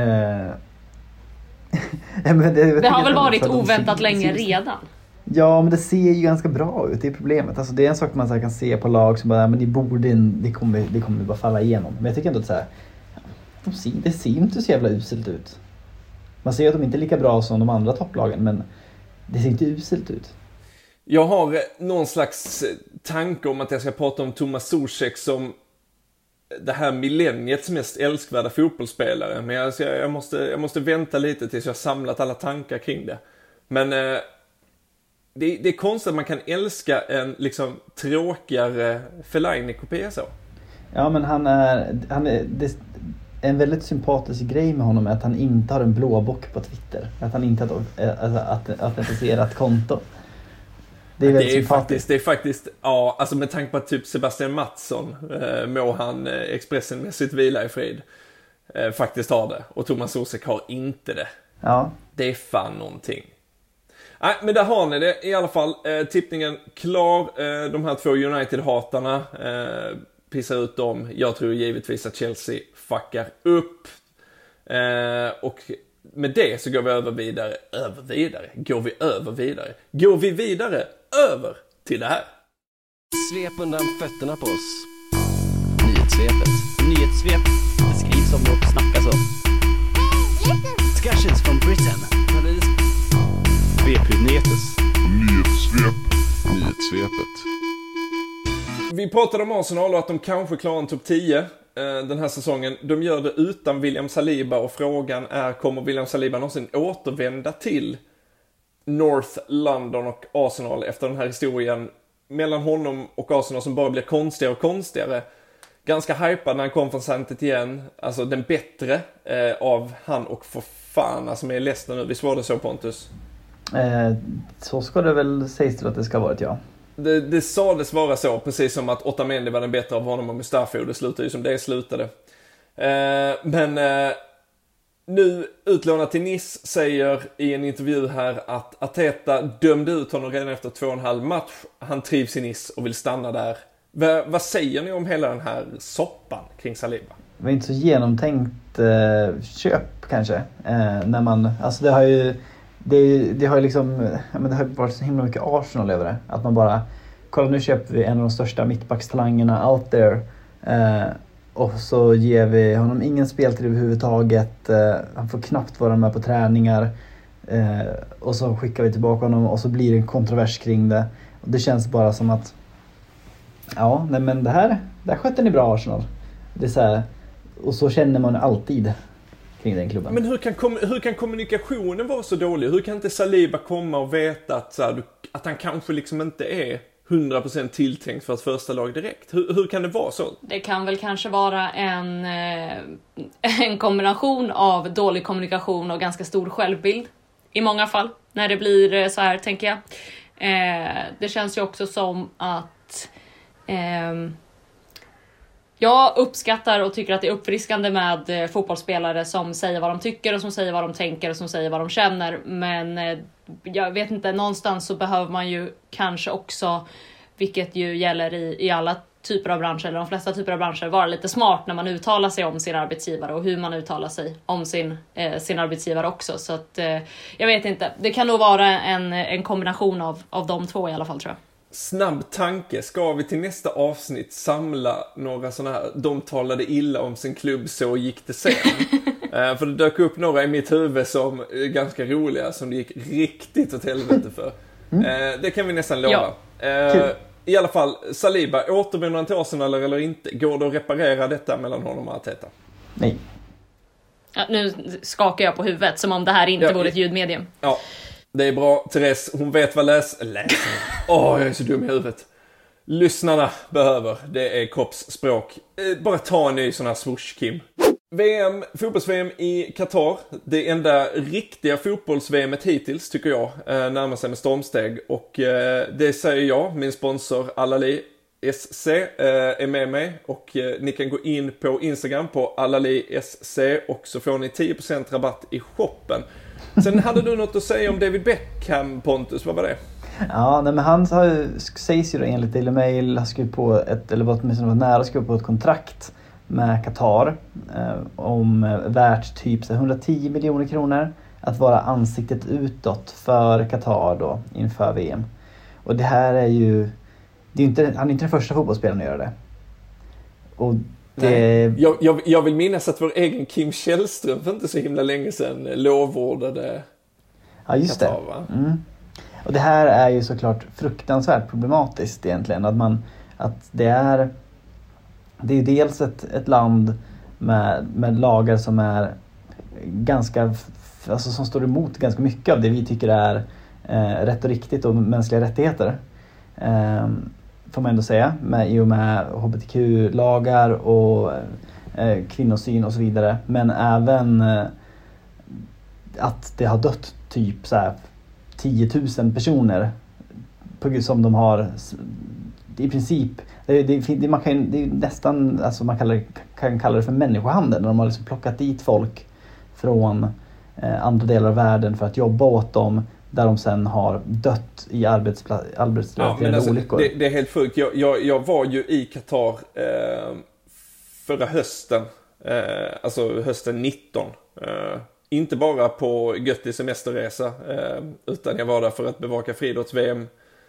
Det har väl varit oväntat länge redan. Ja, men det ser ju ganska bra ut, det är problemet. Alltså, det är en sak man så här kan se på lag som bara, men det kommer bara falla igenom. Men jag tycker ändå att så här, det ser inte så jävla uselt ut. Man ser att de inte är lika bra som de andra topplagen, men det ser inte uselt ut. Jag har någon slags tanke om att jag ska prata om Thomas Soucek som det här millenniets mest älskvärda fotbollsspelare. Men jag måste vänta lite tills jag har samlat alla tankar kring det. Men det är konstigt att man kan älska en liksom tråkigare Fellaini-kopia så. Ja, men han är en väldigt sympatisk grej med honom är att han inte har en blåbock på Twitter. Att han inte har ett authentiserat konto. Det är faktiskt, ja, alltså med tanke på att typ Sebastian Mattsson må han Expressen med sitt vila i frid faktiskt har det. Och Thomas Soucek har inte det. Ja. Det är fan någonting. Nej, men där har ni det i alla fall. Tippningen klar. De här 2 United-hatarna pissar ut dem. Jag tror givetvis att Chelsea fuckar upp. Och med det så går vi vidare över till det här. Svep undan fötterna på oss. Nyhetssvep. Det skrivs om och snackas om. Discussions from Britain. Nyhetssvepet. Vi pratade om Arsenal och att de kanske klarar en topp 10 den här säsongen. De gör det utan William Saliba och frågan är, kommer William Saliba någonsin återvända till North London och Arsenal efter den här historien mellan honom och Arsenal som bara blir konstigare och konstigare? ganska hypad när han kom från Saint-Étienne. Alltså den bättre av han och Fofana som är i Leicester nu. Visst var det så, Pontus? Så ska det väl sägas till att det ska vara, ja. Det sades vara så, precis som att Otamendi var den bättre av honom och Mustafi, och det slutade ju som det slutade. Men nu utlånad till Nice säger i en intervju här att Arteta dömde ut honom redan efter 2,5 match. Han trivs i Nice och vill stanna där. Vad säger ni om hela den här soppan kring Saliba? Det var inte så genomtänkt köp kanske. När man, alltså det har ju liksom, men det har varit så himla mycket Arsenal över det. Att man bara, kolla nu köper vi en av de största mittbackstalangerna out there. Och så ger vi honom ingen speltid överhuvudtaget. Han får knappt vara med på träningar. Och så skickar vi tillbaka honom och så blir det en kontrovers kring det. Och det känns bara som att ja, nej men det här sköter ni bra, Arsenal. Det är så här, och så känner man alltid kring den klubben. Men hur kan kommunikationen vara så dålig? Hur kan inte Saliba komma och veta att han kanske liksom inte är 100% tilltänkt för ett första lag direkt? Hur kan det vara så? Det kan väl kanske vara en kombination av dålig kommunikation och ganska stor självbild. I många fall, när det blir så här, tänker jag. Det känns ju också som att jag uppskattar och tycker att det är uppfriskande med fotbollsspelare som säger vad de tycker och som säger vad de tänker och som säger vad de känner. Men jag vet inte, någonstans så behöver man ju kanske också, vilket ju gäller i alla typer av branscher, eller de flesta typer av branscher, vara lite smart när man uttalar sig om sin arbetsgivare och hur man uttalar sig om sin arbetsgivare också. Så att jag vet inte, det kan nog vara en kombination av de två i alla fall, tror jag. Snabb tanke, ska vi till nästa avsnitt samla några sådana här, de talade illa om sin klubb, så gick det sen. För det dök upp några i mitt huvud som är ganska roliga, som det gick riktigt åt helvete för. Det kan vi nästan lova. Ja. I alla fall, Saliba, återvänder han till Arsenal eller inte? Går det att reparera detta mellan honom och Arteta? Nej. Ja, nu skakar jag på huvudet som om det här inte vore ett ljudmedium. Ja. Det är bra, Therese, hon vet vad läser. Jag är så dum i huvudet. Lyssnarna behöver, det är kroppsspråk. Bara ta en ny sån här swoosh, Kim. Fotbolls-VM i Qatar. Det enda riktiga fotbolls-VMet hittills, tycker jag, närmar sig med stormsteg. Och det säger jag, min sponsor Alali SC är med mig. Och ni kan gå in på Instagram på Alali SC och så får ni 10% rabatt i shoppen. Sen hade du något att säga om David Beckham, Pontus, vad var det? Ja, nej, men han sägs ju då enligt Daily Mail har skrivit på eller åtminstone var nära att skriva på ett kontrakt med Qatar om värt typ 110 miljoner kronor att vara ansiktet utåt för Qatar då inför VM. Och det här är ju, han är inte den första fotbollsspelaren att göra det. Och det... Jag vill minnas att vår egen Kim Källström för inte så himla länge sedan lovordade just Qatar, va? Och det här är ju såklart fruktansvärt problematiskt egentligen. Att det är ju dels ett land med lagar som är ganska, alltså som står emot ganska mycket av det vi tycker är rätt och riktigt och mänskliga rättigheter. Får man ändå säga, i och med hbtq-lagar och kvinnosyn och så vidare. Men även att det har dött typ så här 10 000 personer som de har i princip, man kan, det är nästan, alltså man kan kalla det för människohandel när de har liksom plockat dit folk från andra delar av världen för att jobba åt dem, där de sen har dött i arbetsrelaterade olyckor. Det är helt sjukt. Jag var ju i Qatar förra hösten, alltså hösten 19. Inte bara på göttig semesterresa, utan jag var där för att bevaka friidrotts-VM.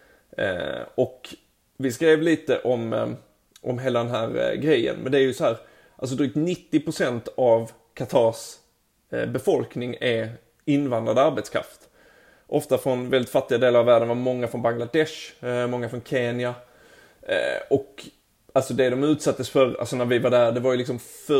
Och vi skrev lite om hela den här grejen. Men det är ju så här, alltså drygt 90% av Qatars befolkning är invandrad arbetskraft. Ofta från väldigt fattiga delar av världen, var många från Bangladesh, många från Kenya. Och alltså det de utsattes för, alltså när vi var där, det var ju liksom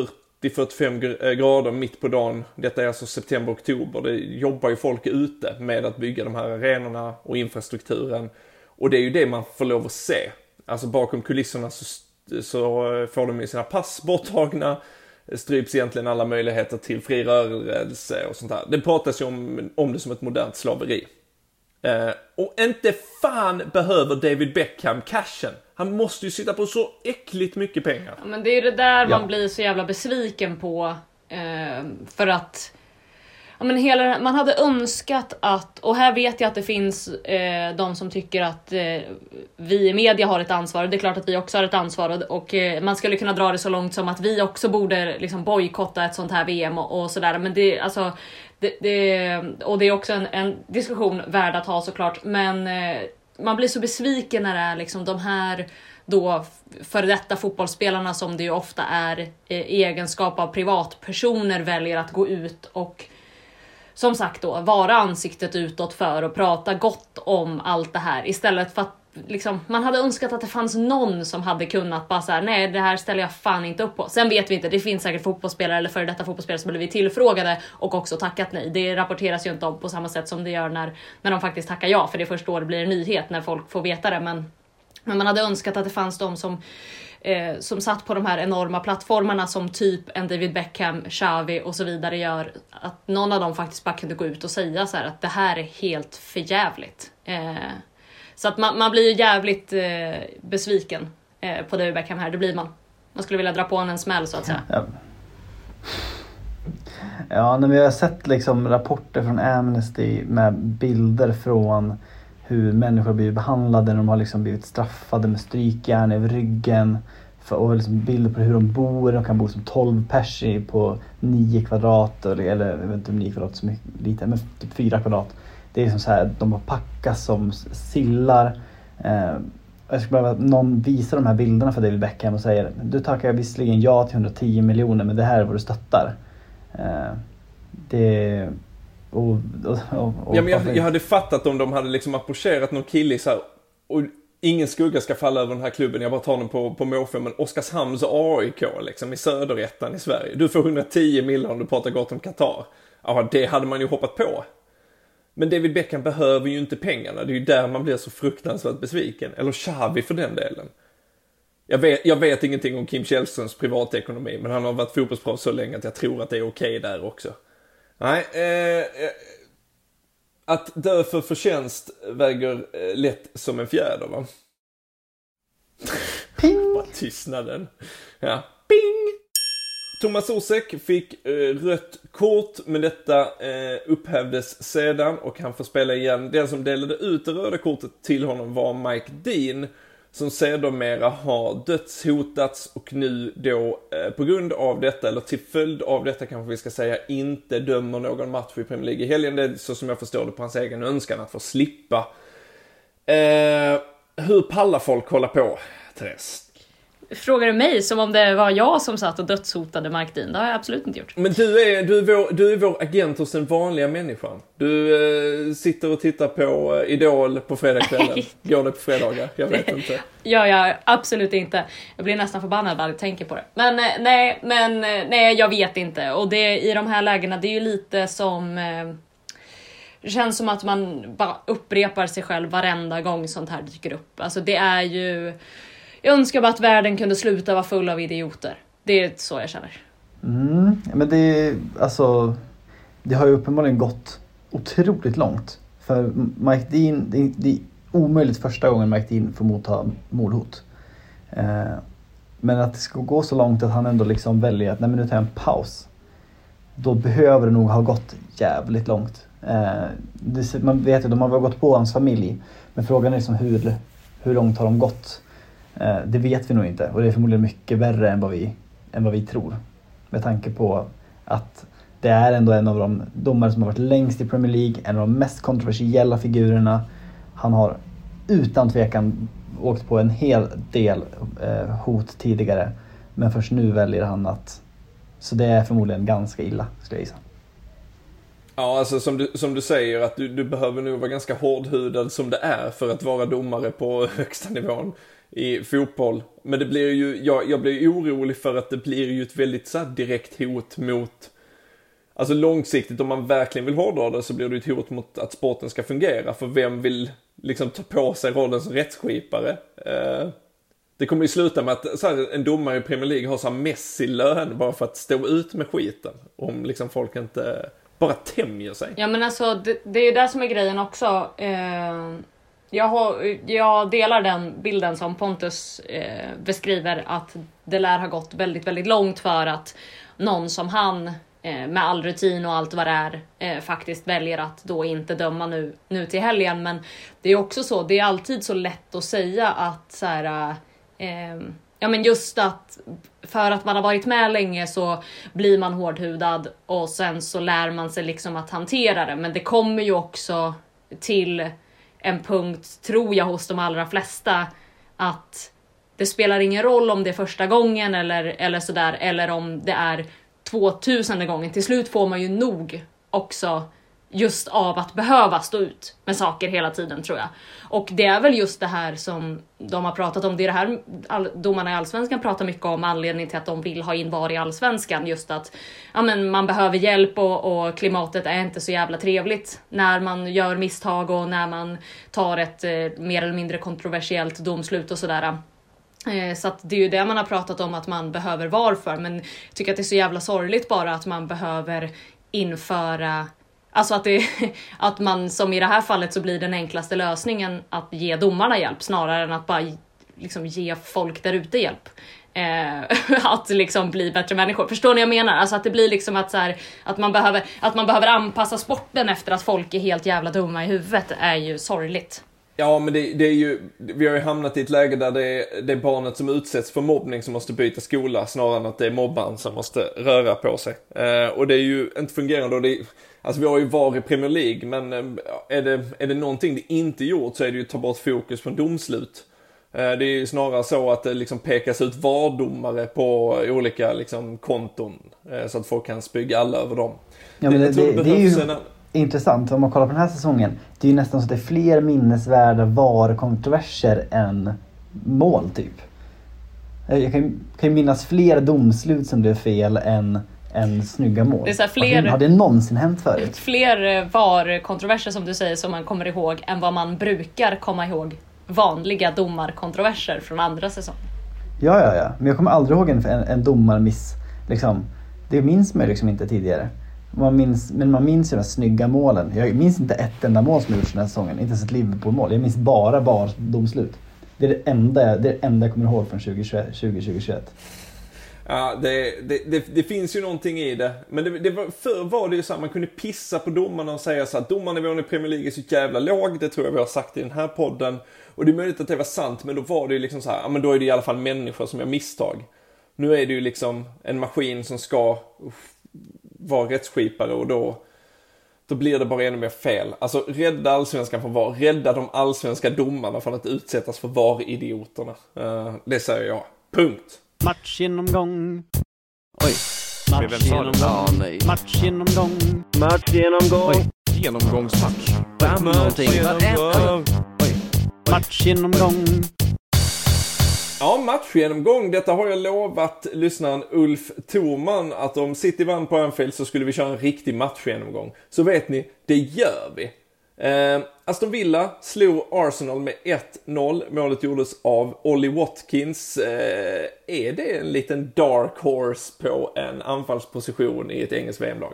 40-45 grader mitt på dagen. Detta är alltså september-oktober. Det jobbar ju folk ute med att bygga de här arenorna och infrastrukturen. Och det är ju det man får lov att se. Alltså bakom kulisserna så så får de ju sina pass borttagna, stryps egentligen alla möjligheter till fri rörelse och sånt där. Det pratas ju om det som ett modernt slaveri. Och inte fan behöver David Beckham cashen. Han måste ju sitta på så äckligt mycket pengar. Ja, men det är ju det där man blir så jävla besviken på. För att man hade önskat att, och här vet jag att det finns de som tycker att vi i media har ett ansvar. Det är klart att vi också har ett ansvar, och man skulle kunna dra det så långt som att vi också borde liksom bojkotta ett sånt här VM och sådär. Men det, alltså, och det är också en diskussion värd att ha såklart. Men man blir så besviken när det är liksom de här då för detta fotbollsspelarna, som det ju ofta är, egenskap av privatpersoner, väljer att gå ut och som sagt då vara ansiktet utåt för och prata gott om allt det här, istället för att liksom, man hade önskat att det fanns någon som hade kunnat bara säga nej, det här ställer jag fan inte upp på. Sen vet vi inte, det finns säkert fotbollsspelare eller före detta fotbollsspelare som blivit tillfrågade och också tackat nej. Det rapporteras ju inte om på samma sätt som det gör när de faktiskt tackar ja, för det är först då det blir en nyhet när folk får veta det. Men man hade önskat att det fanns de som satt på de här enorma plattformarna som typ en David Beckham, Xavi och så vidare gör, att någon av dem faktiskt bara kunde gå ut och säga så här att det här är helt förjävligt. Så att man blir ju jävligt besviken på David Beckham här, det blir man. Man skulle vilja dra på en smäll så att säga. Ja, när vi har sett liksom rapporter från Amnesty med bilder från hur människor blir behandlade när de har liksom blivit straffade med strykjärn över ryggen, och liksom bilder på hur de bor. De kan bo som 12 pers på 9 kvadrat, eller jag vet inte om 9 kvadrat så mycket, lite, men typ 4 kvadrat. Det är liksom så här, de har packas som sillar. Jag skulle bara att någon visar de här bilderna för David Beckham och säger: du tackar visserligen ja till 110 miljoner, men det här är vad du stöttar. Jag hade fattat om de hade liksom approcherat någon kille så här, och ingen skugga ska falla över den här klubben, jag bara tar den på måfå, men Oskarshamns AIK liksom i söderettan i Sverige, du får 110 miljoner om du pratar gott om Qatar. Ja, det hade man ju hoppat på. Men David Beckham behöver ju inte pengarna, det är ju där man blir så fruktansvärt besviken. Eller Xavi för den delen. Jag vet ingenting om Kim Källströms privatekonomi, men han har varit fotbollsproffs så länge att jag tror att det är okej där också. Nej, att dö för förtjänst väger lätt som en fjäder, va? Ping! Bara tystnaden. Ja, ping! Thomas Osek fick rött kort, men detta upphävdes sedan och han får spela igen. Den som delade ut det röda kortet till honom var Mike Dean, som sedermera har dödshotats och nu då på grund av detta, eller till följd av detta kanske vi ska säga, inte dömer någon match i Premier League i helgen. Det är så som jag förstår det på hans egen önskan att få slippa. Hur pallar folk hålla på, Therese? Frågar du mig som om det var jag som satt och dödshotade Mike Dean? Det har jag absolut inte gjort. Men du är vår agent hos den vanliga människan. Du sitter och tittar på Idol på fredagskvällen. Går det på fredagar? Jag vet inte. Ja, absolut inte. Jag blir nästan förbannad bara jag tänker på det. Men nej, jag vet inte. Och det i de här lägena, det är ju lite som... Det känns som att man bara upprepar sig själv varenda gång sånt här dyker upp. Alltså det är ju... Jag önskar bara att världen kunde sluta vara full av idioter. Det är så jag känner. Men det, alltså, det har ju uppenbarligen gått otroligt långt. För Mike Dean, det är omöjligt första gången Mike Dean får motta mordhot. Men att det ska gå så långt att han ändå liksom väljer att nej, men nu tar jag en paus. Då behöver det nog ha gått jävligt långt. Man vet ju, de har gått på hans familj. Men frågan är liksom hur långt har de gått? Det vet vi nog inte, och det är förmodligen mycket värre än vad vi tror, med tanke på att det är ändå en av de domare som har varit längst i Premier League, en av de mest kontroversiella figurerna. Han har utan tvekan åkt på en hel del hot tidigare, men först nu väljer han att, så det är förmodligen ganska illa, skulle jag gissa. Ja, alltså som du säger, att du behöver nog vara ganska hårdhudad som det är för att vara domare på högsta nivån i fotboll. Men det blir ju, jag blir orolig för att det blir ju ett väldigt så här direkt hot mot, alltså långsiktigt, om man verkligen vill hårdra det, så blir det ett hot mot att sporten ska fungera. För vem vill liksom ta på sig rollen som rättsskipare? Det kommer ju sluta med att så här, en domare i Premier League har så här Messi-lön bara för att stå ut med skiten. Om liksom folk inte bara tämjer sig. Ja men alltså det är ju det som är grejen också. Jag delar den bilden som Pontus beskriver, att det lär ha gått väldigt, väldigt långt för att någon som han med all rutin och allt vad det är faktiskt väljer att då inte döma nu till helgen. Men det är också så, det är alltid så lätt att säga att så här, ja men just att för att man har varit med länge så blir man hårdhudad och sen så lär man sig liksom att hantera det. Men det kommer ju också till en punkt, tror jag, hos de allra flesta, att det spelar ingen roll om det är första gången eller sådär, eller om det är 2000 gången. Till slut får man ju nog också just av att behöva stå ut med saker hela tiden, tror jag. Och det är väl just det här som de har pratat om. Det är det här domarna i Allsvenskan pratar mycket om, anledningen till att de vill ha in VAR i Allsvenskan. Just att ja, men man behöver hjälp och klimatet är inte så jävla trevligt när man gör misstag och när man tar ett mer eller mindre kontroversiellt domslut och sådär. Så att det är ju det man har pratat om att man behöver VAR för. Men jag tycker att det är så jävla sorgligt bara att man behöver införa... Alltså att man, som i det här fallet, så blir den enklaste lösningen att ge domarna hjälp snarare än att bara liksom ge folk där ute hjälp. Att liksom bli bättre människor. Förstår ni vad jag menar? Alltså att det blir liksom att, så här, att man behöver anpassa sporten efter att folk är helt jävla dumma i huvudet är ju sorgligt. Ja, men det är ju, vi har ju hamnat i ett läge där det är barnet som utsätts för mobbning som måste byta skola snarare än att det är mobbaren som måste röra på sig. Och det är ju inte fungerande. Och alltså vi har ju VAR i Premier League, men är det någonting det inte gjort så är det ju att ta bort fokus från domslut. Det är ju snarare så att det liksom pekas ut VAR-domare på olika liksom konton så att folk kan spygga alla över dem. Ja, men det är ju intressant om man kollar på den här säsongen. Det är ju nästan så att det är fler minnesvärda VAR-kontroverser än mål typ. Jag kan ju minnas fler domslut som blev fel än snygga mål. Det är så här har det någonsin hänt förut? Fler VAR-kontroverser som du säger som man kommer ihåg än vad man brukar komma ihåg vanliga domarkontroverser från andra säsonger. Ja. Men jag kommer aldrig ihåg en domarmiss. Liksom. Det minns man liksom inte tidigare. Men man minns ju de snygga målen. Jag minns inte ett enda mål som gjorts den här säsongen. Inte ens ett Liverpool-mål. Jag minns bara domslut. Det är det enda jag kommer ihåg från 2021. Ja, det finns ju någonting i det. Men förr var det ju så att man kunde pissa på domarna och säga så att domarnivån i Premier League är så jävla låg. Det tror jag vi har sagt i den här podden. Och det är möjligt att det var sant, men då var det ju liksom så här, ja men då är det i alla fall människor som gör misstag. Nu är det ju liksom en maskin som ska vara rättsskipare och då blir det bara ännu mer fel. Alltså rädda allsvenskan från VAR. Rädda de allsvenska domarna från att utsättas för VAR-idioterna. Det säger jag. Punkt. Matchgenomgång. Oj. Matchgenomgång. Matchgenomgång. Matchgenomgång. Oj. Genomgångsmatch. Någonting. Oj. Matchgenomgång. Ja, matchgenomgång. Detta har jag lovat lyssnaren Ulf Thorman att om City vann på Anfield så skulle vi köra en riktig matchgenomgång. Så vet ni, det gör vi. Aston Villa slog Arsenal med 1-0. Målet gjordes av Ollie Watkins. Är det en liten dark horse på en anfallsposition i ett engelskt VM-lag?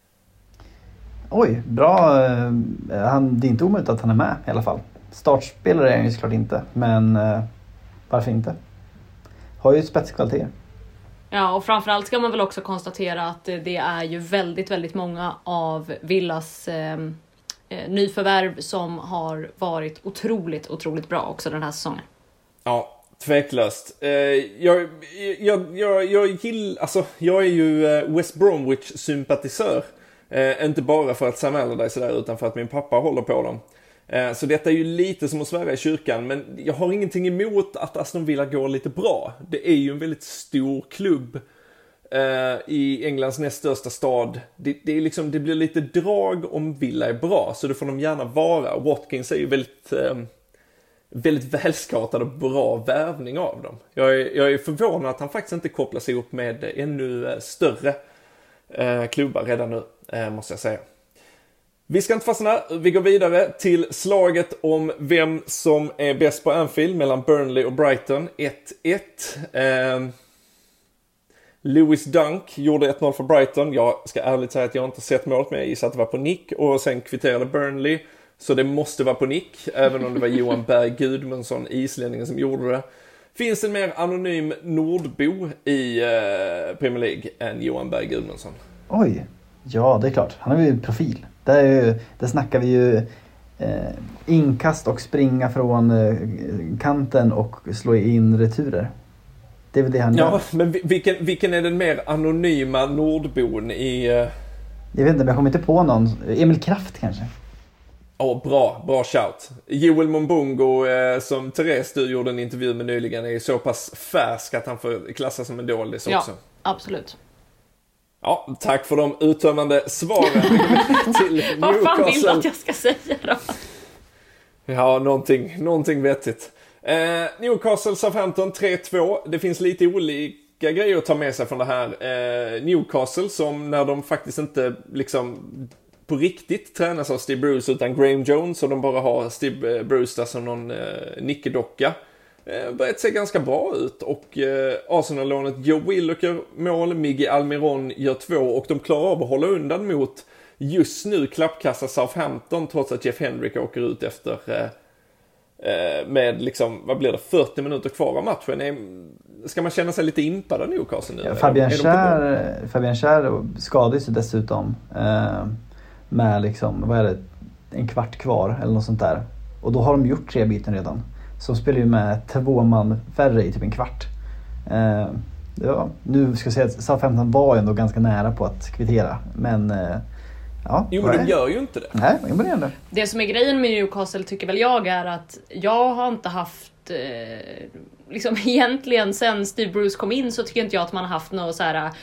Oj, bra. Det är inte omöjligt att han är med i alla fall. Startspelare är han ju såklart inte, men varför inte? Har ju spetskvalitet. Ja, och framförallt ska man väl också konstatera att det är ju väldigt, väldigt många av Villas nyförvärv som har varit otroligt, otroligt bra också den här säsongen. Ja, tveklöst. Jag är ju West Bromwich-sympatisör. Inte bara för att Sam Allardyce är där utan för att min pappa håller på dem. Så detta är ju lite som att svära i kyrkan, men jag har ingenting emot att Aston Villa går lite bra. Det är ju en väldigt stor klubb i Englands näst största stad. Det är liksom, det blir lite drag om Villa är bra, så det får de gärna vara. Watkins är ju väldigt välskartad och bra värvning av dem. Jag är förvånad att han faktiskt inte kopplar sig upp med ännu större klubbar redan nu, måste jag säga. Vi ska inte fastna, vi går vidare till slaget om vem som är bäst på Anfield mellan Burnley och Brighton. 1-1. Lewis Dunk gjorde 1-0 för Brighton. Jag ska ärligt säga att jag inte sett målet, men jag gissar att det var på nick. Och sen kvitterade Burnley, så det måste vara på nick. Även om det var Johan Berg Gudmundsson, islänningen, som gjorde det. Finns en mer anonym nordbo i Premier League än Johan Berg Gudmundsson? Oj, ja det är klart. Han är ju en profil. Där snackar vi ju inkast och springa från kanten och slå in returer. Det är väl det han gör. Ja, men vilken är den mer anonyma nordbon i... Jag vet inte, men jag kommer inte på någon. Emil Kraft kanske? Bra shout. Joel Mombungo, som Therese, du gjorde en intervju med nyligen, är så pass färsk att han får klassas som en dålis också. Ja, absolut. Ja, tack för de uttömmande svaren. Till vad fan vill du att jag ska säga då? Ja, någonting vettigt. Newcastle Southampton 3-2. Det finns lite olika grejer att ta med sig från det här. Newcastle, som när de faktiskt inte liksom på riktigt tränas av Steve Bruce utan Graham Jones, och de bara har Steve Bruce där som någon nickedocka, börjat se ganska bra ut. Och Arsenal-lånet Joe Willocker mål, Miggy Almiron gör 2, och de klarar av att hålla undan mot just nu klappkassa Southampton, trots att Jeff Hendrick åker ut efter med liksom, vad blir det, 40 minuter kvar av matchen. Ska man känna sig lite impad av Newcastle nu? Ja, Fabian Schär skadades ju dessutom med liksom, vad är det, en kvart kvar eller något sånt där. Och då har de gjort 3 byten redan. Så de spelar ju med 2 man färre i typ en kvart. Ja, nu ska jag säga att Southampton var ändå ganska nära på att kvittera. Men ja. Jo, men de gör ju inte det. Nej, men ändå. Det som är grejen med Newcastle tycker väl jag är att jag har inte haft liksom egentligen sen Steve Bruce kom in, så tycker inte jag att man har haft något så här.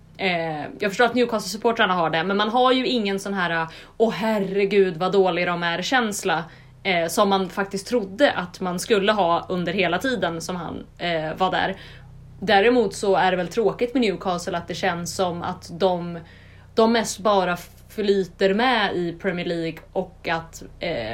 Jag förstår att Newcastle-supportrarna har det, men man har ju ingen sån här herregud vad dålig de är känsla som man faktiskt trodde att man skulle ha under hela tiden som han var där. Däremot så är det väl tråkigt med Newcastle att det känns som att de mest bara flyter med i Premier League, och att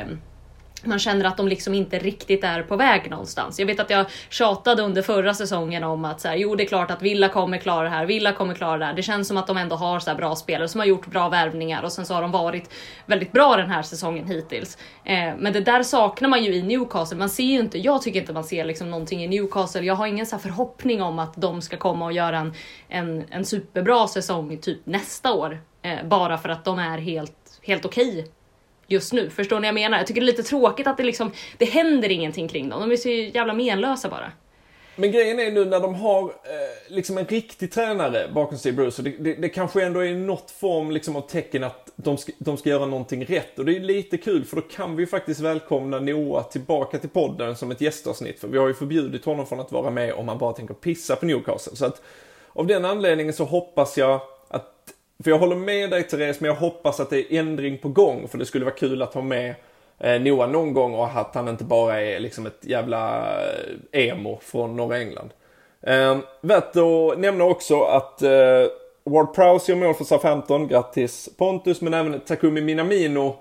man känner att de liksom inte riktigt är på väg någonstans. Jag vet att jag tjatade under förra säsongen om att så här, jo, det är klart att Villa kommer klara det här, Villa kommer klara det här. Det känns som att de ändå har så här bra spelare som har gjort bra värvningar, och sen så har de varit väldigt bra den här säsongen hittills. Men det där saknar man ju i Newcastle. Man ser ju inte, jag tycker inte man ser liksom någonting i Newcastle. Jag har ingen så här förhoppning om att de ska komma och göra en superbra säsong typ nästa år. Bara för att de är helt okej just nu. Förstår ni vad jag menar? Jag tycker det är lite tråkigt att det händer ingenting kring dem. De är så jävla menlösa bara. Men grejen är nu när de har liksom en riktig tränare bakom Steve Bruce, och det kanske ändå är något form liksom av tecken att de ska göra någonting rätt. Och det är lite kul, för då kan vi ju faktiskt välkomna Noah tillbaka till podden som ett gästavsnitt. För vi har ju förbjudit honom från att vara med om man bara tänker pissa på Newcastle. Så att av den anledningen så hoppas jag att, för jag håller med dig Therese, men jag hoppas att det är ändring på gång. För det skulle vara kul att ha med Noah någon gång, och att han inte bara är liksom ett jävla emo från norra England. Värt att nämna också att Ward-Prowse gör mål för Southampton, grattis Pontus, men även Takumi Minamino,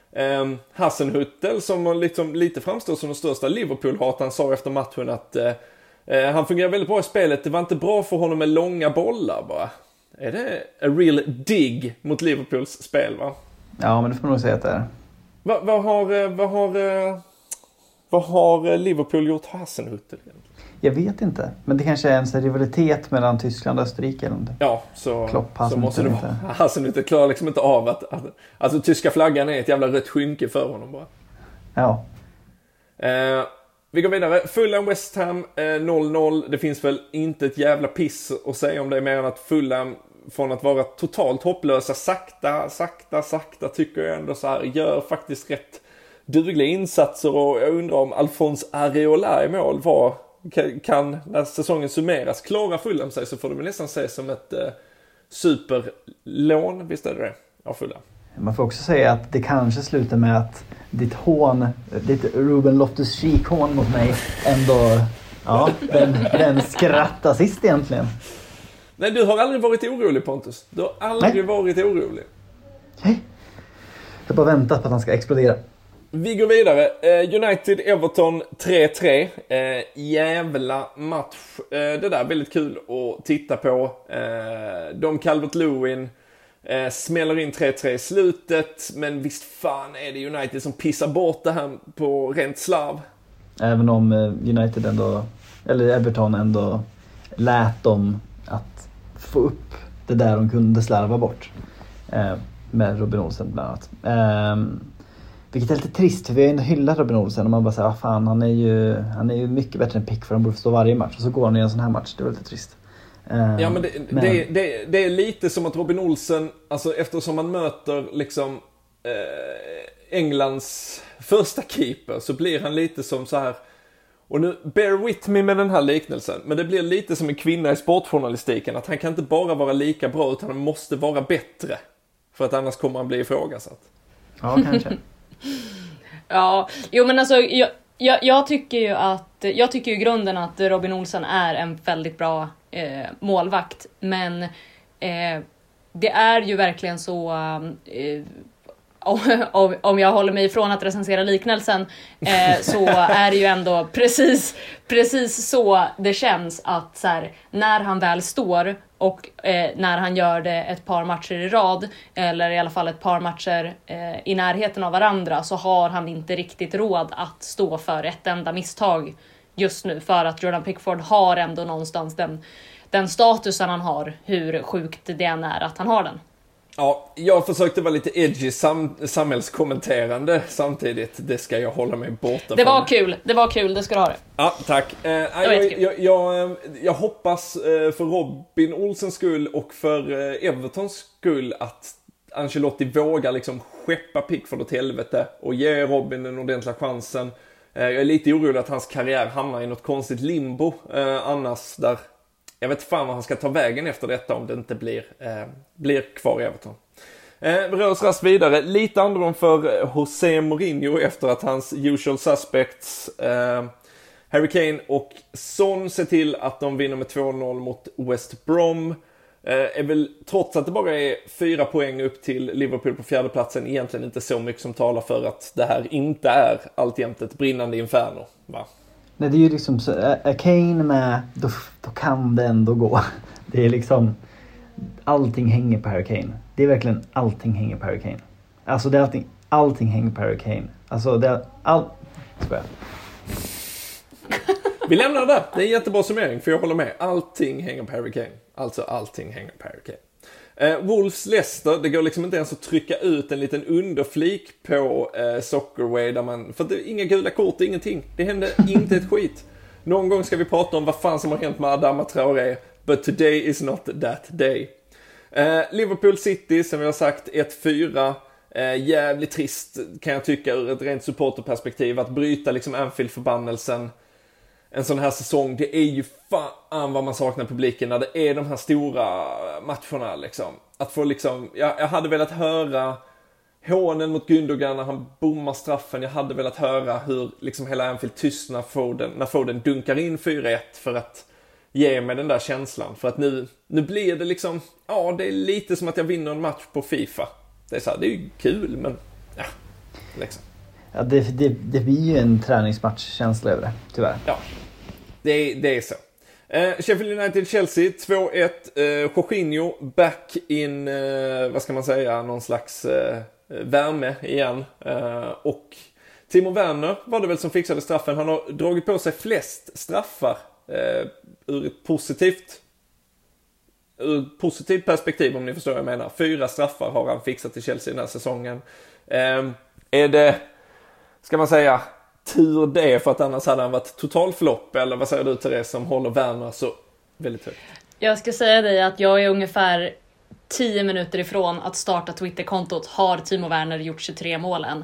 Hasenhüttl, som liksom lite framstår som den största Liverpool-hatan, sa efter matchen att han fungerar väldigt bra i spelet. Det var inte bra för honom med långa bollar bara. Är det a real dig mot Liverpools spel, va? Ja, men det får man nog säga att det är. Vad har Liverpool gjort Hasenhüttl egentligen? Jag vet inte, men det kanske är en sån rivalitet mellan Tyskland och Österrike eller någonting. Ja, så måste det vara. Hasenhüttl klarar liksom inte av att alltså tyska flaggan är ett jävla rött skynke för honom bara. Ja. Vi går vidare. Fulham West Ham 0-0. Det finns väl inte ett jävla piss att säga om det, mer än att Fulham från att vara totalt hopplösa sakta tycker jag ändå så här gör faktiskt rätt dugliga insatser, och jag undrar om Alphonse Areola i mål kan när säsongen summeras klara Fulham sig, så får de nästan säga som ett superlån, visst är det av Fulham. Man får också säga att det kanske slutar med att ditt Ruben Loftus-Cheek hån mot mig ändå, ja, den skrattar sist egentligen. Nej, du har aldrig varit orolig, Pontus. Du har aldrig varit orolig. Nej. Jag har bara väntat på att han ska explodera. Vi går vidare. United-Everton 3-3. Jävla match. Det där är väldigt kul att titta på. Dom Calvert-Lewin smäller in 3-3 i slutet. Men visst fan är det United som pissar bort det här på rent slarv. Även om United ändå, eller Everton ändå lät dem att få upp det där de kunde slarva bort. Med Robin Olsen bland annat. Vilket är lite trist, för vi har ändå hyllat Robin Olsen och man bara säger, vad fan, han är ju mycket bättre än Pickford, han borde stå varje match, och så går han i en sån här match. Det är lite trist. Ja, men det är lite som att Robin Olsen, alltså eftersom man möter liksom Englands första keeper, så blir han lite som så här, och nu bear with me med den här liknelsen, men det blir lite som en kvinna i sportjournalistiken, att han kan inte bara vara lika bra utan han måste vara bättre, för att annars kommer han bli ifrågasatt. Ja, kanske. Ja, jo men alltså jag tycker ju i grunden att Robin Olsen är en väldigt bra målvakt, men det är ju verkligen så om jag håller mig ifrån att recensera liknelsen, så är det ju ändå precis så det känns, att så här, när han väl står och när han gör det ett par matcher i rad, eller i alla fall ett par matcher i närheten av varandra, så har han inte riktigt råd att stå för ett enda misstag just nu, för att Jordan Pickford har ändå någonstans den statusen han har, hur sjukt det än är att han har den. Ja, jag försökte vara lite edgy samhällskommenterande samtidigt. Det ska jag hålla mig borta det var kul, det ska du ha det. Ja, tack. Jag hoppas för Robin Olsens skull och för Evertons skull att Ancelotti vågar liksom skeppa Pickford åt helvete och ge Robin den ordentliga chansen. Jag är lite orolig att hans karriär hamnar i något konstigt limbo annars, där jag vet fan vad han ska ta vägen efter detta om det inte blir kvar i Everton. Vi rör oss rast vidare. Lite andrum för José Mourinho efter att hans usual suspects Harry Kane och Son ser till att de vinner med 2-0 mot West Brom. Är väl, trots att det bara är 4 poäng upp till Liverpool på fjärde platsen, egentligen inte så mycket som talar för att det här inte är alltjämt ett brinnande inferno, va? Nej, det är ju liksom så, är Kane med, då kan det ändå gå. Det är liksom, allting hänger på Harry Kane. Det är verkligen allting hänger på Harry Kane. Alltså det är allting hänger på Harry Kane. Alltså det är Vi lämnar det. Det är en jättebra summering, för jag håller med. Allting hänger på Harry Kane. Alltså allting hänger på Harry Kane. Wolves Leicester, det går liksom inte ens att trycka ut en liten underflik på Soccerway där man, för det är inga gula kort, ingenting. Det händer inte ett skit. Någon gång ska vi prata om vad fan som har hänt med Adama Traoré, but today is not that day. Liverpool City, som vi har sagt, 1-4. Jävligt trist kan jag tycka ur ett rent supporterperspektiv att bryta liksom Anfield-förbannelsen en sån här säsong. Det är ju fan vad man saknar publiken när det är de här stora matcherna liksom. Att få liksom, jag hade velat höra hånen mot Gündogan när han bommar straffen. Jag hade velat höra hur liksom hela Anfield tystnar när Foden dunkar in 4-1 för att ge mig den där känslan. För att nu blir det liksom, ja, det är lite som att jag vinner en match på FIFA. Det är så här, det är ju kul, men ja, liksom. Ja, det blir ju en träningsmatchkänsla över det, tyvärr. Ja, det är så. Sheffield United-Chelsea 2-1. Jorginho back in, vad ska man säga, någon slags värme igen. Och Timo Werner var det väl som fixade straffen. Han har dragit på sig flest straffar ur ett positivt perspektiv, om ni förstår vad jag menar. 4 straffar har han fixat till Chelsea den här säsongen. Är det, ska man säga, tur det, för att annars hade han varit total flopp, eller vad säger du, Therese, som håller Werner så väldigt högt? Jag ska säga dig att jag är ungefär 10 minuter ifrån att starta Twitter-kontot Har Timo Werner gjort 23 mål än?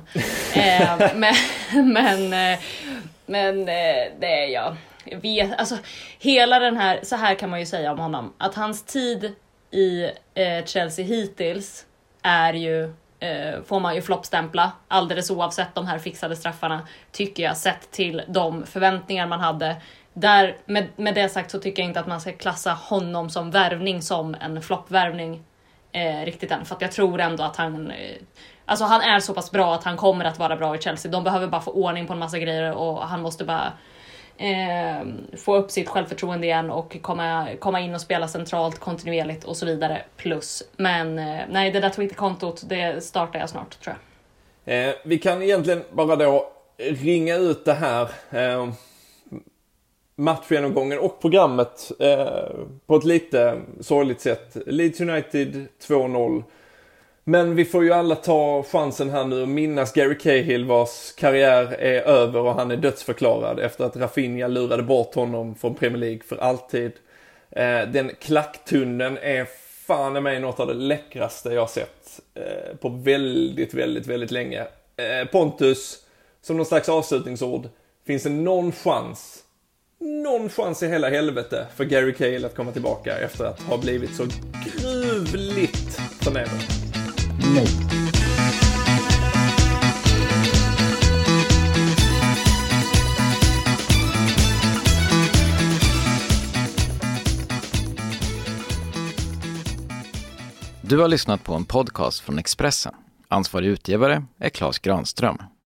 Men det är jag vet, alltså hela den här, så här kan man ju säga om honom, att hans tid i Chelsea hittills är ju får man ju floppstämpla alldeles oavsett de här fixade straffarna, tycker jag, sett till de förväntningar man hade. Där, med det sagt, så tycker jag inte att man ska klassa honom som värvning som en floppvärvning riktigt än, för att jag tror ändå att han Alltså han är så pass bra att han kommer att vara bra i Chelsea. De behöver bara få ordning på en massa grejer och han måste bara få upp sitt självförtroende igen och komma in och spela centralt kontinuerligt och så vidare plus. Men nej, det där Twitterkontot, det startar jag snart tror jag. Vi kan egentligen bara då ringa ut det här matchgenomgången och programmet på ett lite sorgligt sätt. Leeds United 2-0. Men vi får ju alla ta chansen här nu och minnas Gary Cahill vars karriär är över och han är dödsförklarad efter att Rafinha lurade bort honom från Premier League för alltid. Den klacktunneln är fan i mig något av det läckraste jag sett på väldigt, väldigt, väldigt länge. Pontus, som någon slags avslutningsord, finns det någon chans i hela helvete för Gary Cahill att komma tillbaka efter att ha blivit så gruvligt förnedrad? Nej. Du har lyssnat på en podcast från Expressen. Ansvarig utgivare är Claes Granström.